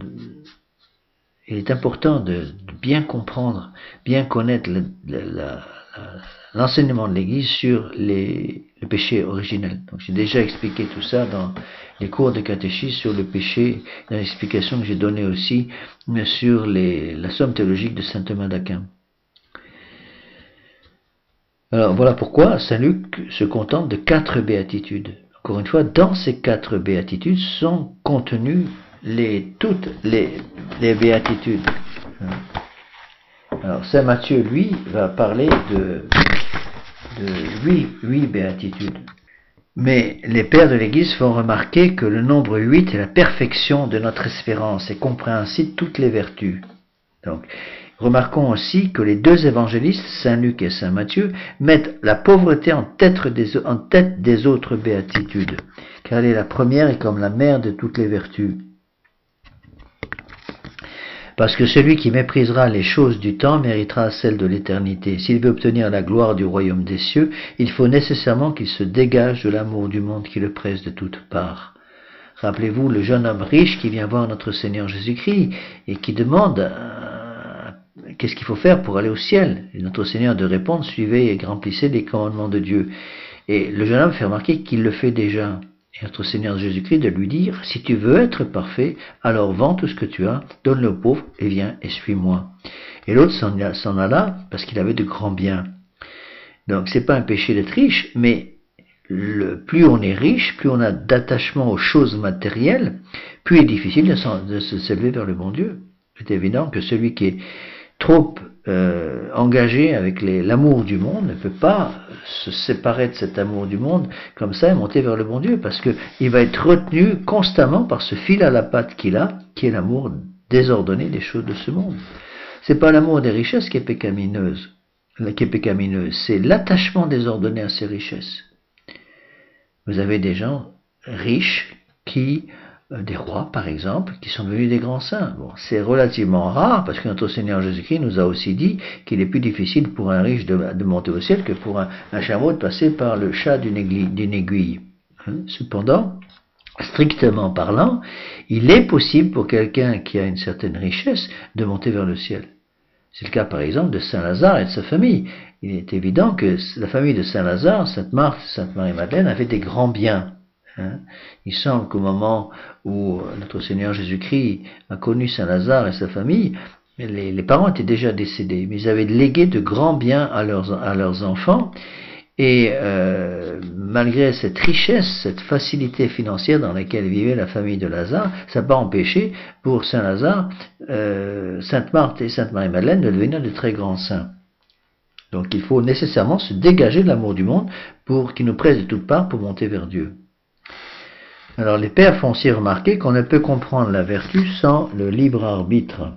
Il est important de, de bien comprendre, bien connaître le, le, la, l'enseignement de l'Église sur les, le péché originel. Donc j'ai déjà expliqué tout ça dans les cours de catéchisme sur le péché, dans l'explication que j'ai donnée aussi sur les, la somme théologique de saint Thomas d'Aquin. Alors voilà pourquoi saint Luc se contente de quatre béatitudes. Encore une fois, dans ces quatre béatitudes sont contenues les, toutes les, les béatitudes. Alors saint Matthieu, lui, va parler de, de huit, huit béatitudes. Mais les pères de l'Église font remarquer que le nombre huit est la perfection de notre espérance et comprend ainsi toutes les vertus. Donc, remarquons aussi que les deux évangélistes, saint Luc et saint Matthieu, mettent la pauvreté en tête des, en tête des autres béatitudes, car elle est la première et comme la mère de toutes les vertus. Parce que celui qui méprisera les choses du temps méritera celles de l'éternité. S'il veut obtenir la gloire du royaume des cieux, il faut nécessairement qu'il se dégage de l'amour du monde qui le presse de toutes parts. Rappelez-vous le jeune homme riche qui vient voir notre Seigneur Jésus-Christ et qui demande euh, qu'est-ce qu'il faut faire pour aller au ciel. Et notre Seigneur de répondre, suivez et remplissez les commandements de Dieu. Et le jeune homme fait remarquer qu'il le fait déjà. Et notre Seigneur Jésus-Christ de lui dire, si tu veux être parfait, alors vends tout ce que tu as, donne-le aux pauvres et viens et suis-moi. Et l'autre s'en alla parce qu'il avait de grands biens. Donc c'est pas un péché d'être riche, mais le, plus on est riche, plus on a d'attachement aux choses matérielles, plus il est difficile de, de se s'élever vers le bon Dieu. C'est évident que celui qui est trop euh, engagé avec les, l'amour du monde ne peut pas se séparer de cet amour du monde comme ça et monter vers le bon Dieu, parce que il va être retenu constamment par ce fil à la patte qu'il a, qui est l'amour désordonné des choses de ce monde. C'est pas l'amour des richesses qui est pécamineuse, qui est pécamineuse, c'est l'attachement désordonné à ces richesses. Vous avez des gens riches qui des rois, par exemple, qui sont devenus des grands saints. Bon, c'est relativement rare, parce que notre Seigneur Jésus-Christ nous a aussi dit qu'il est plus difficile pour un riche de, de monter au ciel que pour un, un chameau de passer par le chat d'une aiguille. D'une aiguille. Hein? Cependant, strictement parlant, il est possible pour quelqu'un qui a une certaine richesse de monter vers le ciel. C'est le cas, par exemple, de saint Lazare et de sa famille. Il est évident que la famille de saint Lazare, sainte Marthe, sainte Marie-Madeleine, avait des grands biens. Hein. Il semble qu'au moment où notre Seigneur Jésus-Christ a connu saint Lazare et sa famille, les, les parents étaient déjà décédés, mais ils avaient légué de grands biens à leurs, à leurs enfants, et euh, malgré cette richesse, cette facilité financière dans laquelle vivait la famille de Lazare, ça n'a pas empêché pour saint Lazare, euh, sainte Marthe et sainte Marie-Madeleine de devenir de très grands saints. Donc il faut nécessairement se dégager de l'amour du monde pour qu'il nous presse de toutes parts pour monter vers Dieu. Alors les pères font aussi remarquer qu'on ne peut comprendre la vertu sans le libre arbitre.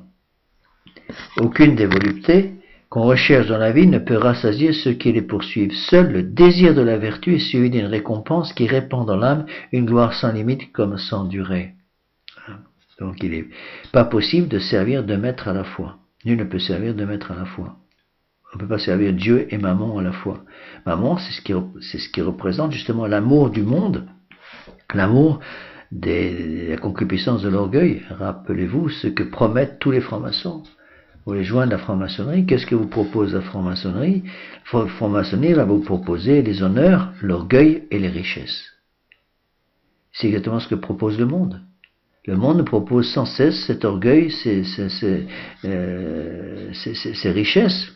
Aucune des voluptés qu'on recherche dans la vie ne peut rassasier ceux qui les poursuivent. Seul le désir de la vertu est suivi d'une récompense qui répand dans l'âme une gloire sans limite comme sans durée. Donc il n'est pas possible de servir deux maîtres à la fois. Nul ne peut servir deux maîtres à la fois. On ne peut pas servir Dieu et Mammon à la fois. Mammon, c'est ce qui, c'est ce qui représente justement l'amour du monde, l'amour de la concupiscence de l'orgueil. Rappelez-vous ce que promettent tous les francs-maçons. Vous les joindre la franc-maçonnerie, qu'est-ce que vous propose la franc-maçonnerie? La franc-maçonnerie va vous proposer les honneurs, l'orgueil et les richesses. C'est exactement ce que propose le monde. Le monde nous propose sans cesse cet orgueil, ces, ces, ces, euh, ces, ces, ces richesses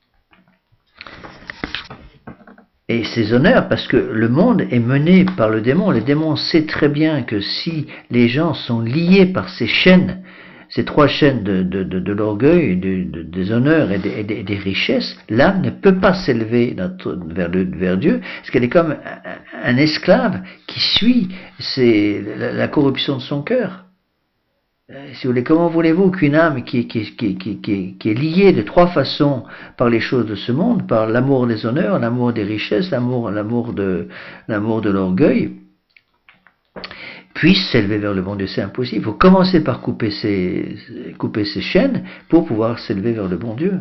et ces honneurs, parce que le monde est mené par le démon. Le démon sait très bien que si les gens sont liés par ces chaînes, ces trois chaînes de, de, de, de l'orgueil, de, de, des honneurs et des, et des, et des richesses, l'âme ne peut pas s'élever vers, vers Dieu, parce qu'elle est comme un, un esclave qui suit la, la corruption de son cœur. Si vous voulez, comment voulez-vous qu'une âme qui, qui, qui, qui, qui est liée de trois façons par les choses de ce monde, par l'amour des honneurs, l'amour des richesses, l'amour, l'amour de, l'amour de l'orgueil, puisse s'élever vers le bon Dieu? C'est impossible. Il faut commencer par couper ses, couper ses chaînes pour pouvoir s'élever vers le bon Dieu.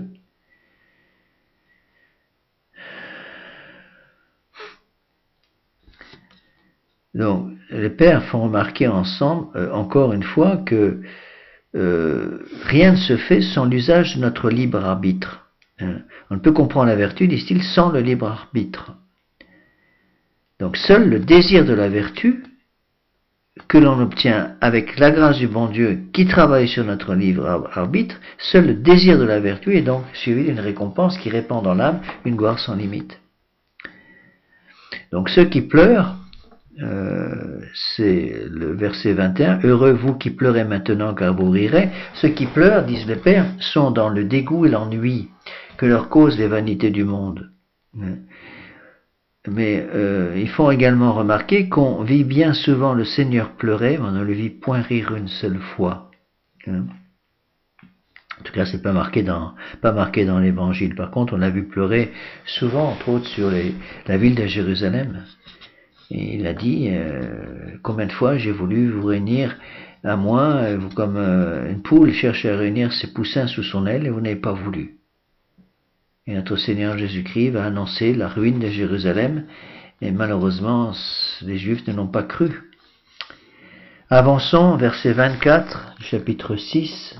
Donc, les pères font remarquer ensemble, euh, encore une fois, que euh, rien ne se fait sans l'usage de notre libre arbitre. Hein. On ne peut comprendre la vertu, disent-ils, sans le libre arbitre. Donc, seul le désir de la vertu, que l'on obtient avec la grâce du bon Dieu qui travaille sur notre libre arbitre, seul le désir de la vertu est donc suivi d'une récompense qui répand dans l'âme une gloire sans limite. Donc, ceux qui pleurent, Euh, c'est le verset vingt et un, heureux vous qui pleurez maintenant car vous rirez. Ceux qui pleurent, disent les pères, sont dans le dégoût et l'ennui que leur causent les vanités du monde. Mais euh, ils font également remarquer qu'on vit bien souvent le Seigneur pleurer, mais on ne le vit point rire une seule fois. En tout cas, c'est pas marqué dans, pas marqué dans l'évangile. Par contre, on l'a vu pleurer souvent, entre autres, sur les, la ville de Jérusalem. Et il a dit, euh, combien de fois j'ai voulu vous réunir à moi, vous comme euh, une poule cherche à réunir ses poussins sous son aile et vous n'avez pas voulu. Et notre Seigneur Jésus-Christ va annoncer la ruine de Jérusalem et malheureusement les Juifs ne l'ont pas cru. Avançons, verset vingt-quatre, chapitre six.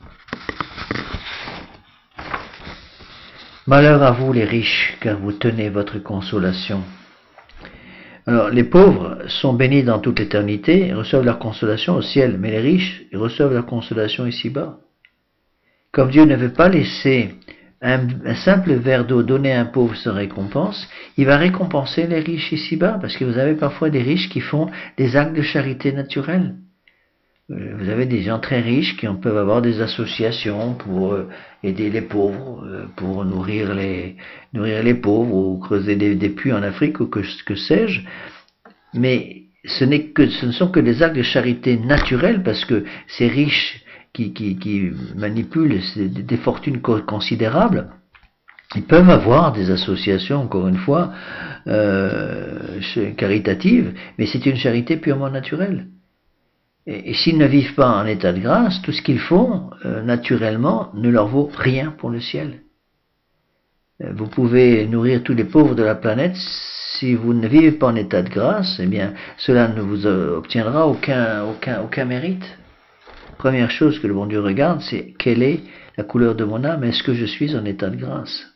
Malheur à vous les riches, car vous tenez votre consolation. Alors, les pauvres sont bénis dans toute l'éternité et reçoivent leur consolation au ciel, mais les riches ils reçoivent leur consolation ici-bas. Comme Dieu ne veut pas laisser un, un simple verre d'eau donné à un pauvre sans récompense, il va récompenser les riches ici-bas, parce que vous avez parfois des riches qui font des actes de charité naturelle. Vous avez des gens très riches qui peuvent avoir des associations pour aider les pauvres, pour nourrir les, nourrir les pauvres ou creuser des, des puits en Afrique ou que, que sais-je. Mais ce, n'est que, ce ne sont que des actes de charité naturels parce que ces riches qui, qui, qui manipulent des fortunes considérables, ils peuvent avoir des associations, encore une fois, euh, caritatives, mais c'est une charité purement naturelle. Et, et s'ils ne vivent pas en état de grâce, tout ce qu'ils font, euh, naturellement, ne leur vaut rien pour le ciel. Vous pouvez nourrir tous les pauvres de la planète, si vous ne vivez pas en état de grâce, eh bien, cela ne vous obtiendra aucun, aucun, aucun mérite. Première chose que le bon Dieu regarde, c'est quelle est la couleur de mon âme, est-ce que je suis en état de grâce?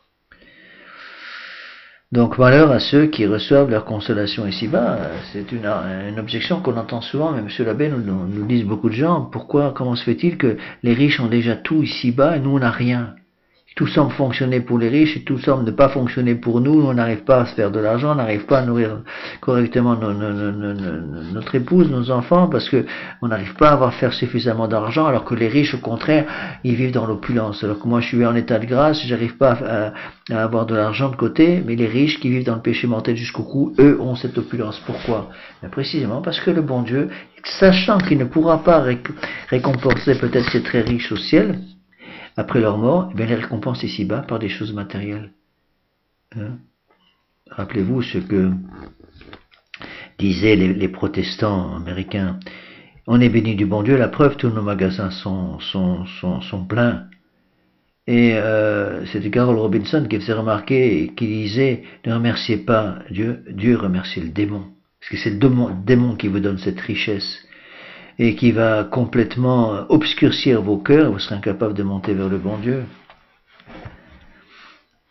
Donc malheur à ceux qui reçoivent leur consolation ici-bas. C'est une, une objection qu'on entend souvent, mais monsieur l'abbé nous, nous, nous disent beaucoup de gens, pourquoi, comment se fait-il que les riches ont déjà tout ici-bas et nous on n'a rien? Tout semble fonctionner pour les riches et tout semble ne pas fonctionner pour nous. On n'arrive pas à se faire de l'argent, on n'arrive pas à nourrir correctement nos, nos, nos, nos, notre épouse, nos enfants, parce que on n'arrive pas à avoir faire suffisamment d'argent, alors que les riches, au contraire, ils vivent dans l'opulence. Alors que moi, je suis en état de grâce, j'arrive pas à, à avoir de l'argent de côté, mais les riches qui vivent dans le péché mortel jusqu'au cou, eux ont cette opulence. Pourquoi? Mais précisément parce que le bon Dieu, sachant qu'il ne pourra pas récompenser peut-être ces très riches au ciel, après leur mort, eh bien, les récompenses ici-bas par des choses matérielles. Hein? Rappelez-vous ce que disaient les, les protestants américains. On est béni du bon Dieu, la preuve, tous nos magasins sont, sont, sont, sont pleins. Et euh, c'était Carol Robinson qui faisait remarquer et qui disait, ne remerciez pas Dieu, Dieu remercie le démon. Parce que c'est le démon, démon qui vous donne cette richesse. Et qui va complètement obscurcir vos cœurs, et vous serez incapable de monter vers le bon Dieu.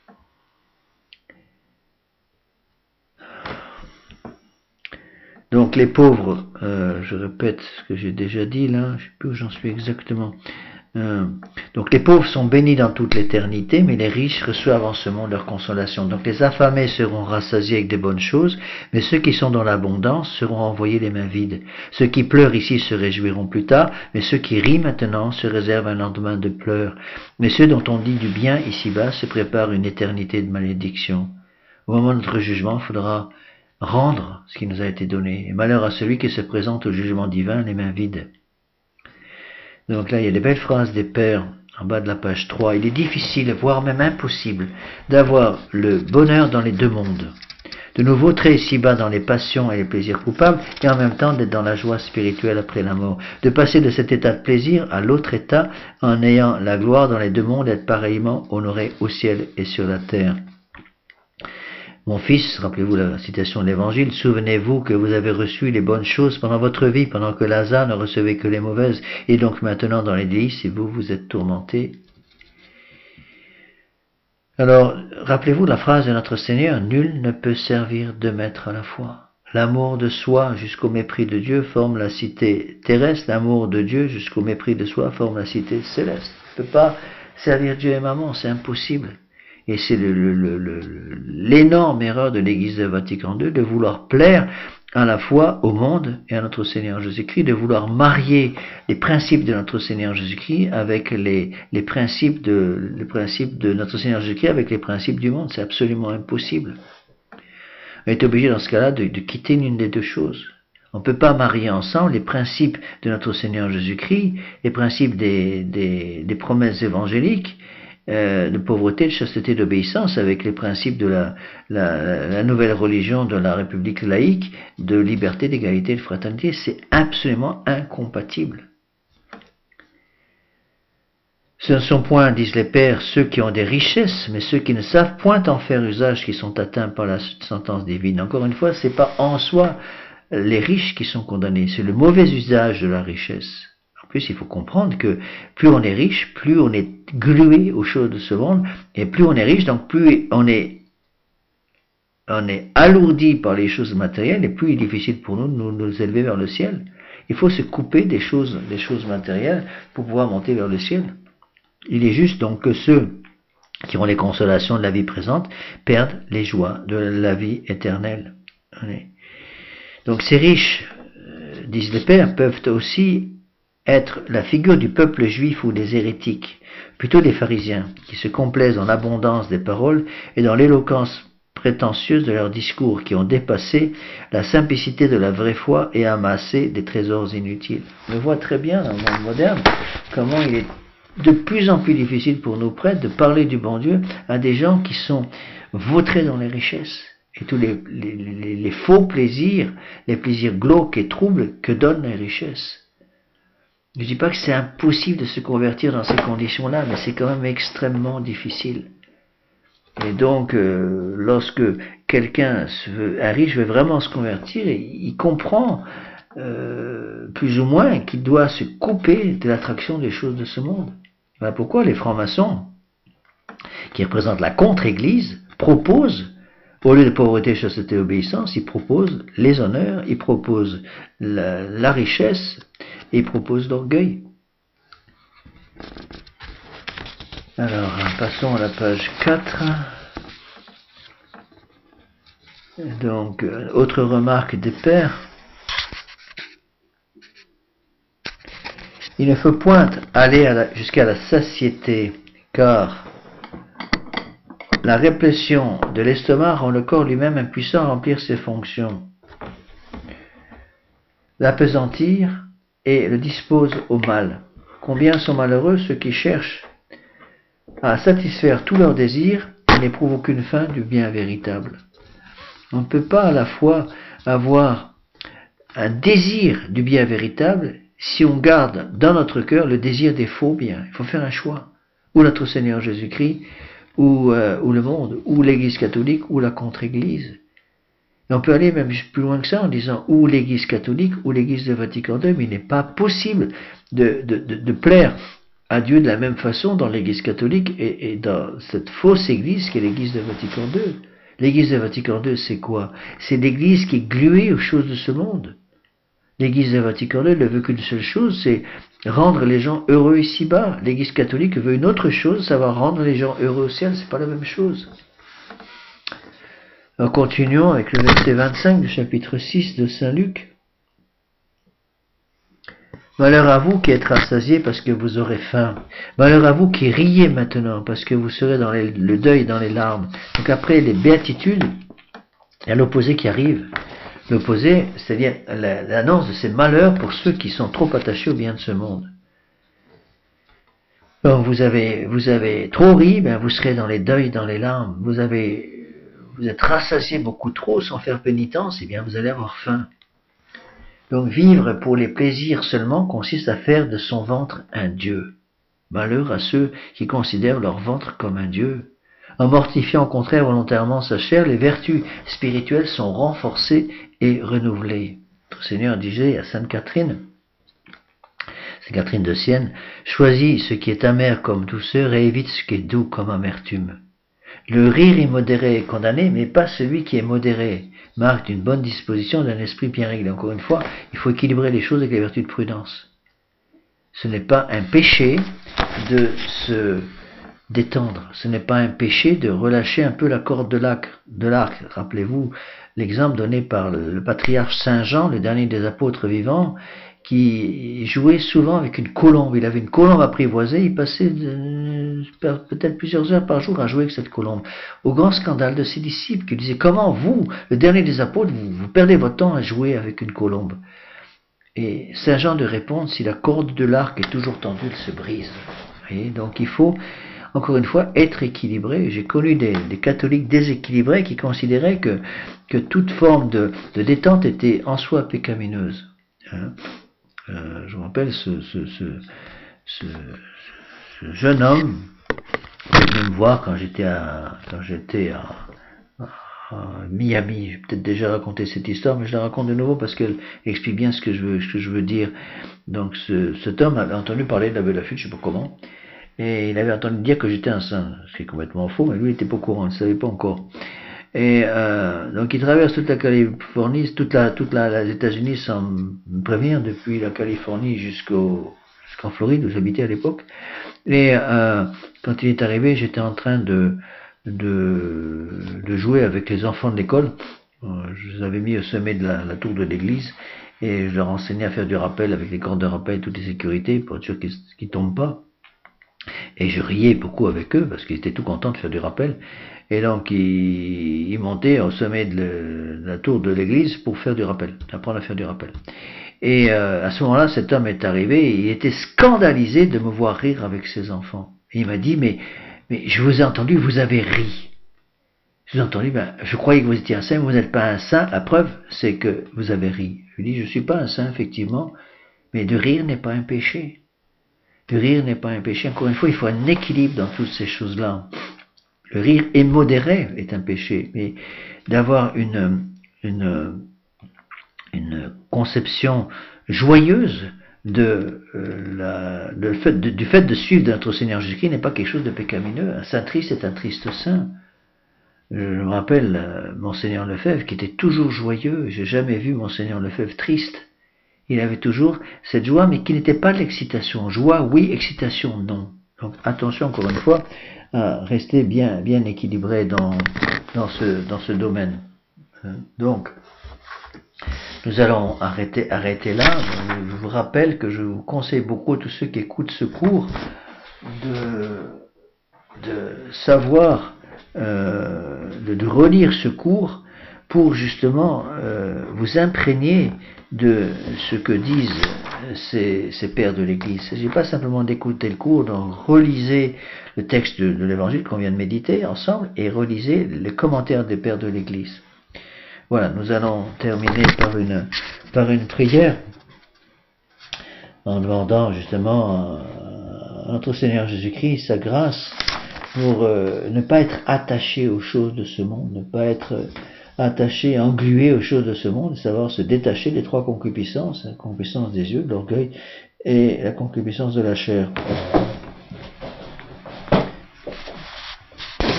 Donc les pauvres, euh, je répète ce que j'ai déjà dit là, je ne sais plus où j'en suis exactement. Euh, donc les pauvres sont bénis dans toute l'éternité, mais les riches reçoivent en ce monde leur consolation. Donc les affamés seront rassasiés avec des bonnes choses, mais ceux qui sont dans l'abondance seront envoyés les mains vides. Ceux qui pleurent ici se réjouiront plus tard, mais ceux qui rient maintenant se réservent un lendemain de pleurs. Mais ceux dont on dit du bien ici-bas se préparent une éternité de malédiction. Au moment de notre jugement, il faudra rendre ce qui nous a été donné. Et malheur à celui qui se présente au jugement divin les mains vides. Donc là, il y a des belles phrases des pères en bas de la page trois. Il est difficile, voire même impossible, d'avoir le bonheur dans les deux mondes. De nouveau, très ici-bas dans les passions et les plaisirs coupables, et en même temps d'être dans la joie spirituelle après la mort. De passer de cet état de plaisir à l'autre état en ayant la gloire dans les deux mondes, être pareillement honoré au ciel et sur la terre. Mon fils, rappelez-vous la citation de l'Évangile, souvenez-vous que vous avez reçu les bonnes choses pendant votre vie, pendant que Lazare ne recevait que les mauvaises, et donc maintenant dans les délices, et vous, vous êtes tourmentés. Alors, rappelez-vous la phrase de notre Seigneur, nul ne peut servir deux maîtres à la fois. L'amour de soi jusqu'au mépris de Dieu forme la cité terrestre, l'amour de Dieu jusqu'au mépris de soi forme la cité céleste. On ne peut pas servir Dieu et maman, c'est impossible. Et c'est le, le, le, le, l'énorme erreur de l'Église de Vatican deux de vouloir plaire à la fois au monde et à notre Seigneur Jésus-Christ, de vouloir marier les principes de notre Seigneur Jésus-Christ avec les, les, principes de, les principes de notre Seigneur Jésus-Christ avec les principes du monde. C'est absolument impossible. On est obligé dans ce cas-là de, de quitter l'une des deux choses. On ne peut pas marier ensemble les principes de notre Seigneur Jésus-Christ, les principes des, des, des promesses évangéliques, Euh, de pauvreté, de chasteté, d'obéissance avec les principes de la, la, la nouvelle religion de la République laïque, de liberté, d'égalité, de fraternité. C'est absolument incompatible. Ce ne sont point, disent les pères, ceux qui ont des richesses, mais ceux qui ne savent point en faire usage qui sont atteints par la sentence divine. Encore une fois, c'est pas en soi les riches qui sont condamnés, c'est le mauvais usage de la richesse. En plus, il faut comprendre que plus on est riche, plus on est glué aux choses de ce monde, et plus on est riche, donc plus on est, on est alourdi par les choses matérielles, et plus il est difficile pour nous de nous, nous élever vers le ciel. Il faut se couper des choses, des choses matérielles pour pouvoir monter vers le ciel. Il est juste donc que ceux qui ont les consolations de la vie présente perdent les joies de la vie éternelle. Donc ces riches, disent les pères, peuvent aussi être la figure du peuple juif ou des hérétiques, plutôt des pharisiens, qui se complaisent dans l'abondance des paroles et dans l'éloquence prétentieuse de leurs discours, qui ont dépassé la simplicité de la vraie foi et amassé des trésors inutiles. On le voit très bien dans le monde moderne, comment il est de plus en plus difficile pour nos prêtres de parler du bon Dieu à des gens qui sont vautrés dans les richesses et tous les, les, les, les faux plaisirs, les plaisirs glauques et troubles que donnent les richesses. Je ne dis pas que c'est impossible de se convertir dans ces conditions-là, mais c'est quand même extrêmement difficile. Et donc, euh, lorsque quelqu'un, un riche, veut vraiment se convertir, il comprend euh, plus ou moins qu'il doit se couper de l'attraction des choses de ce monde. Voilà pourquoi les francs-maçons, qui représentent la contre-église, proposent, au lieu de pauvreté, chasteté, obéissance, ils proposent les honneurs, ils proposent la, la richesse, et ils proposent l'orgueil. Alors, passons à la page quatre. Donc, autre remarque des pères. Il ne faut point aller jusqu'à la satiété, car la répression de l'estomac rend le corps lui-même impuissant à remplir ses fonctions. L'appesantir et le dispose au mal. Combien sont malheureux ceux qui cherchent à satisfaire tous leurs désirs et n'éprouvent aucune faim du bien véritable. On ne peut pas à la fois avoir un désir du bien véritable si on garde dans notre cœur le désir des faux biens. Il faut faire un choix. Ou notre Seigneur Jésus-Christ, ou, euh, ou le monde, ou l'Église catholique, ou la contre-Église. Et on peut aller même plus loin que ça en disant ou l'Église catholique, ou l'Église de Vatican deux, mais il n'est pas possible de, de, de, de plaire à Dieu de la même façon dans l'Église catholique et, et dans cette fausse Église qui est l'Église de Vatican deux. L'Église de Vatican deux, c'est quoi? C'est l'Église qui est gluée aux choses de ce monde. L'Église de Vatican deux ne veut qu'une seule chose, c'est rendre les gens heureux ici-bas. L'Église catholique veut une autre chose, ça va rendre les gens heureux au ciel, c'est pas la même chose. En continuons avec le verset vingt-cinq du chapitre six de Saint Luc. Malheur à vous qui êtes rassasiés parce que vous aurez faim. Malheur à vous qui riez maintenant parce que vous serez dans les, le deuil, dans les larmes. Donc après les béatitudes, il y a l'opposé qui arrive. L'opposé, c'est-à-dire l'annonce de ces malheurs pour ceux qui sont trop attachés au bien de ce monde. Donc vous avez, vous avez trop ri, ben vous serez dans les deuils, dans les larmes. Vous avez, vous êtes rassasiés beaucoup trop sans faire pénitence, et bien vous allez avoir faim. Donc vivre pour les plaisirs seulement consiste à faire de son ventre un Dieu. Malheur à ceux qui considèrent leur ventre comme un Dieu. En mortifiant au contraire volontairement sa chair, les vertus spirituelles sont renforcées et renouvelées. Notre Seigneur disait à Sainte Catherine, c'est Catherine de Sienne, choisis ce qui est amer comme douceur et évite ce qui est doux comme amertume. Le rire immodéré est condamné, mais pas celui qui est modéré, marque d'une bonne disposition, d'un esprit bien réglé. Encore une fois, il faut équilibrer les choses avec les vertus de prudence. Ce n'est pas un péché de se détendre, ce n'est pas un péché de relâcher un peu la corde de l'arc. De l'arc. Rappelez-vous l'exemple donné par le patriarche Saint Jean, le dernier des apôtres vivants, qui jouait souvent avec une colombe. Il avait une colombe apprivoisée, il passait de, peut-être plusieurs heures par jour à jouer avec cette colombe. Au grand scandale de ses disciples, qui disaient, comment vous, le dernier des apôtres, vous, vous perdez votre temps à jouer avec une colombe? Et Saint Jean de répondre, si la corde de l'arc est toujours tendue, elle se brise. Et donc il faut, encore une fois, être équilibré. J'ai connu des, des catholiques déséquilibrés qui considéraient que, que toute forme de, de détente était en soi pécamineuse. Hein? Euh, je me rappelle ce, ce, ce, ce, ce jeune homme qui est venu me voir quand j'étais à, quand j'étais à, à Miami. J'ai peut-être déjà raconté cette histoire, mais je la raconte de nouveau parce qu'elle explique bien ce que je veux, ce que je veux dire. Donc ce, cet homme avait entendu parler de la Belle-Fuite, je ne sais pas comment, et il avait entendu dire que j'étais un saint, ce qui est complètement faux, mais lui il n'était pas au courant, il ne savait pas encore. Et euh, donc il traverse toute la Californie, toute la, toute la, les États-Unis sans me prévenir, depuis la Californie jusqu'au, jusqu'en Floride où j'habitais à l'époque. Et euh, quand il est arrivé, j'étais en train de, de, de jouer avec les enfants de l'école. Je les avais mis au sommet de la, la tour de l'église et je leur enseignais à faire du rappel avec les cordes de rappel, toutes les sécurités pour être sûr qu'ils ne tombent pas. Et je riais beaucoup avec eux parce qu'ils étaient tout contents de faire du rappel. Et donc, ils, ils montaient au sommet de, le, de la tour de l'église pour faire du rappel, apprendre à faire du rappel. Et euh, à ce moment-là, cet homme est arrivé et il était scandalisé de me voir rire avec ses enfants. Et il m'a dit, mais, mais je vous ai entendu, vous avez ri. Je vous ai entendu, ben, je croyais que vous étiez un saint, mais vous n'êtes pas un saint. La preuve, c'est que vous avez ri. Je lui dis, je ne suis pas un saint, effectivement, mais de rire n'est pas un péché. De rire n'est pas un péché. Encore une fois, il faut un équilibre dans toutes ces choses-là. Le rire immodéré est un péché, mais d'avoir une, une, une conception joyeuse de, euh, la, de fait, de, du fait de suivre notre Seigneur Jésus-Christ n'est pas quelque chose de pécamineux. Un saint triste est un triste saint. Je me rappelle euh, Monseigneur Lefebvre qui était toujours joyeux. J'ai jamais vu Monseigneur Lefebvre triste. Il avait toujours cette joie, mais qui n'était pas l'excitation. Joie, oui, excitation, non. Donc attention, encore une fois, à rester bien, bien équilibré dans, dans, ce, dans ce domaine. Donc, nous allons arrêter, arrêter là. Je vous rappelle que je vous conseille beaucoup à tous ceux qui écoutent ce cours de, de savoir, euh, de, de relire ce cours pour justement euh, vous imprégner de ce que disent ces, ces pères de l'Église. Il ne s'agit pas simplement d'écouter le cours, donc relisez le texte de, de l'Évangile qu'on vient de méditer ensemble et relisez les commentaires des pères de l'Église. Voilà, nous allons terminer par une, par une prière en demandant justement à notre Seigneur Jésus-Christ sa grâce pour euh, ne pas être attaché aux choses de ce monde, ne pas être attaché, englué aux choses de ce monde, savoir se détacher des trois concupiscences, la concupiscence des yeux, de l'orgueil et la concupiscence de la chair.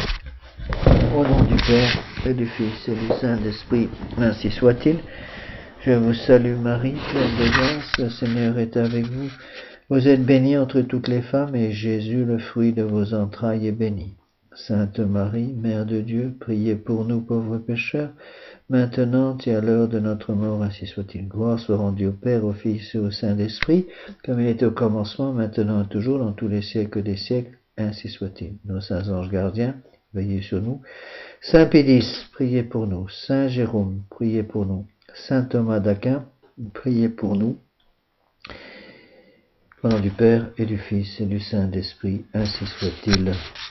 Au nom du Père et du Fils et du Saint-Esprit, ainsi soit-il. Je vous salue Marie, pleine de grâce, le Seigneur est avec vous. Vous êtes bénie entre toutes les femmes, et Jésus, le fruit de vos entrailles, est béni. Sainte Marie, Mère de Dieu, priez pour nous pauvres pécheurs, maintenant et à l'heure de notre mort, ainsi soit-il. Gloire soit rendue au Père, au Fils et au Saint-Esprit, comme il était au commencement, maintenant et toujours, dans tous les siècles des siècles, ainsi soit-il. Nos saints anges gardiens, veillez sur nous. Saint Pédis, priez pour nous. Saint Jérôme, priez pour nous. Saint Thomas d'Aquin, priez pour nous. Au nom du Père et du Fils et du Saint-Esprit, ainsi soit-il.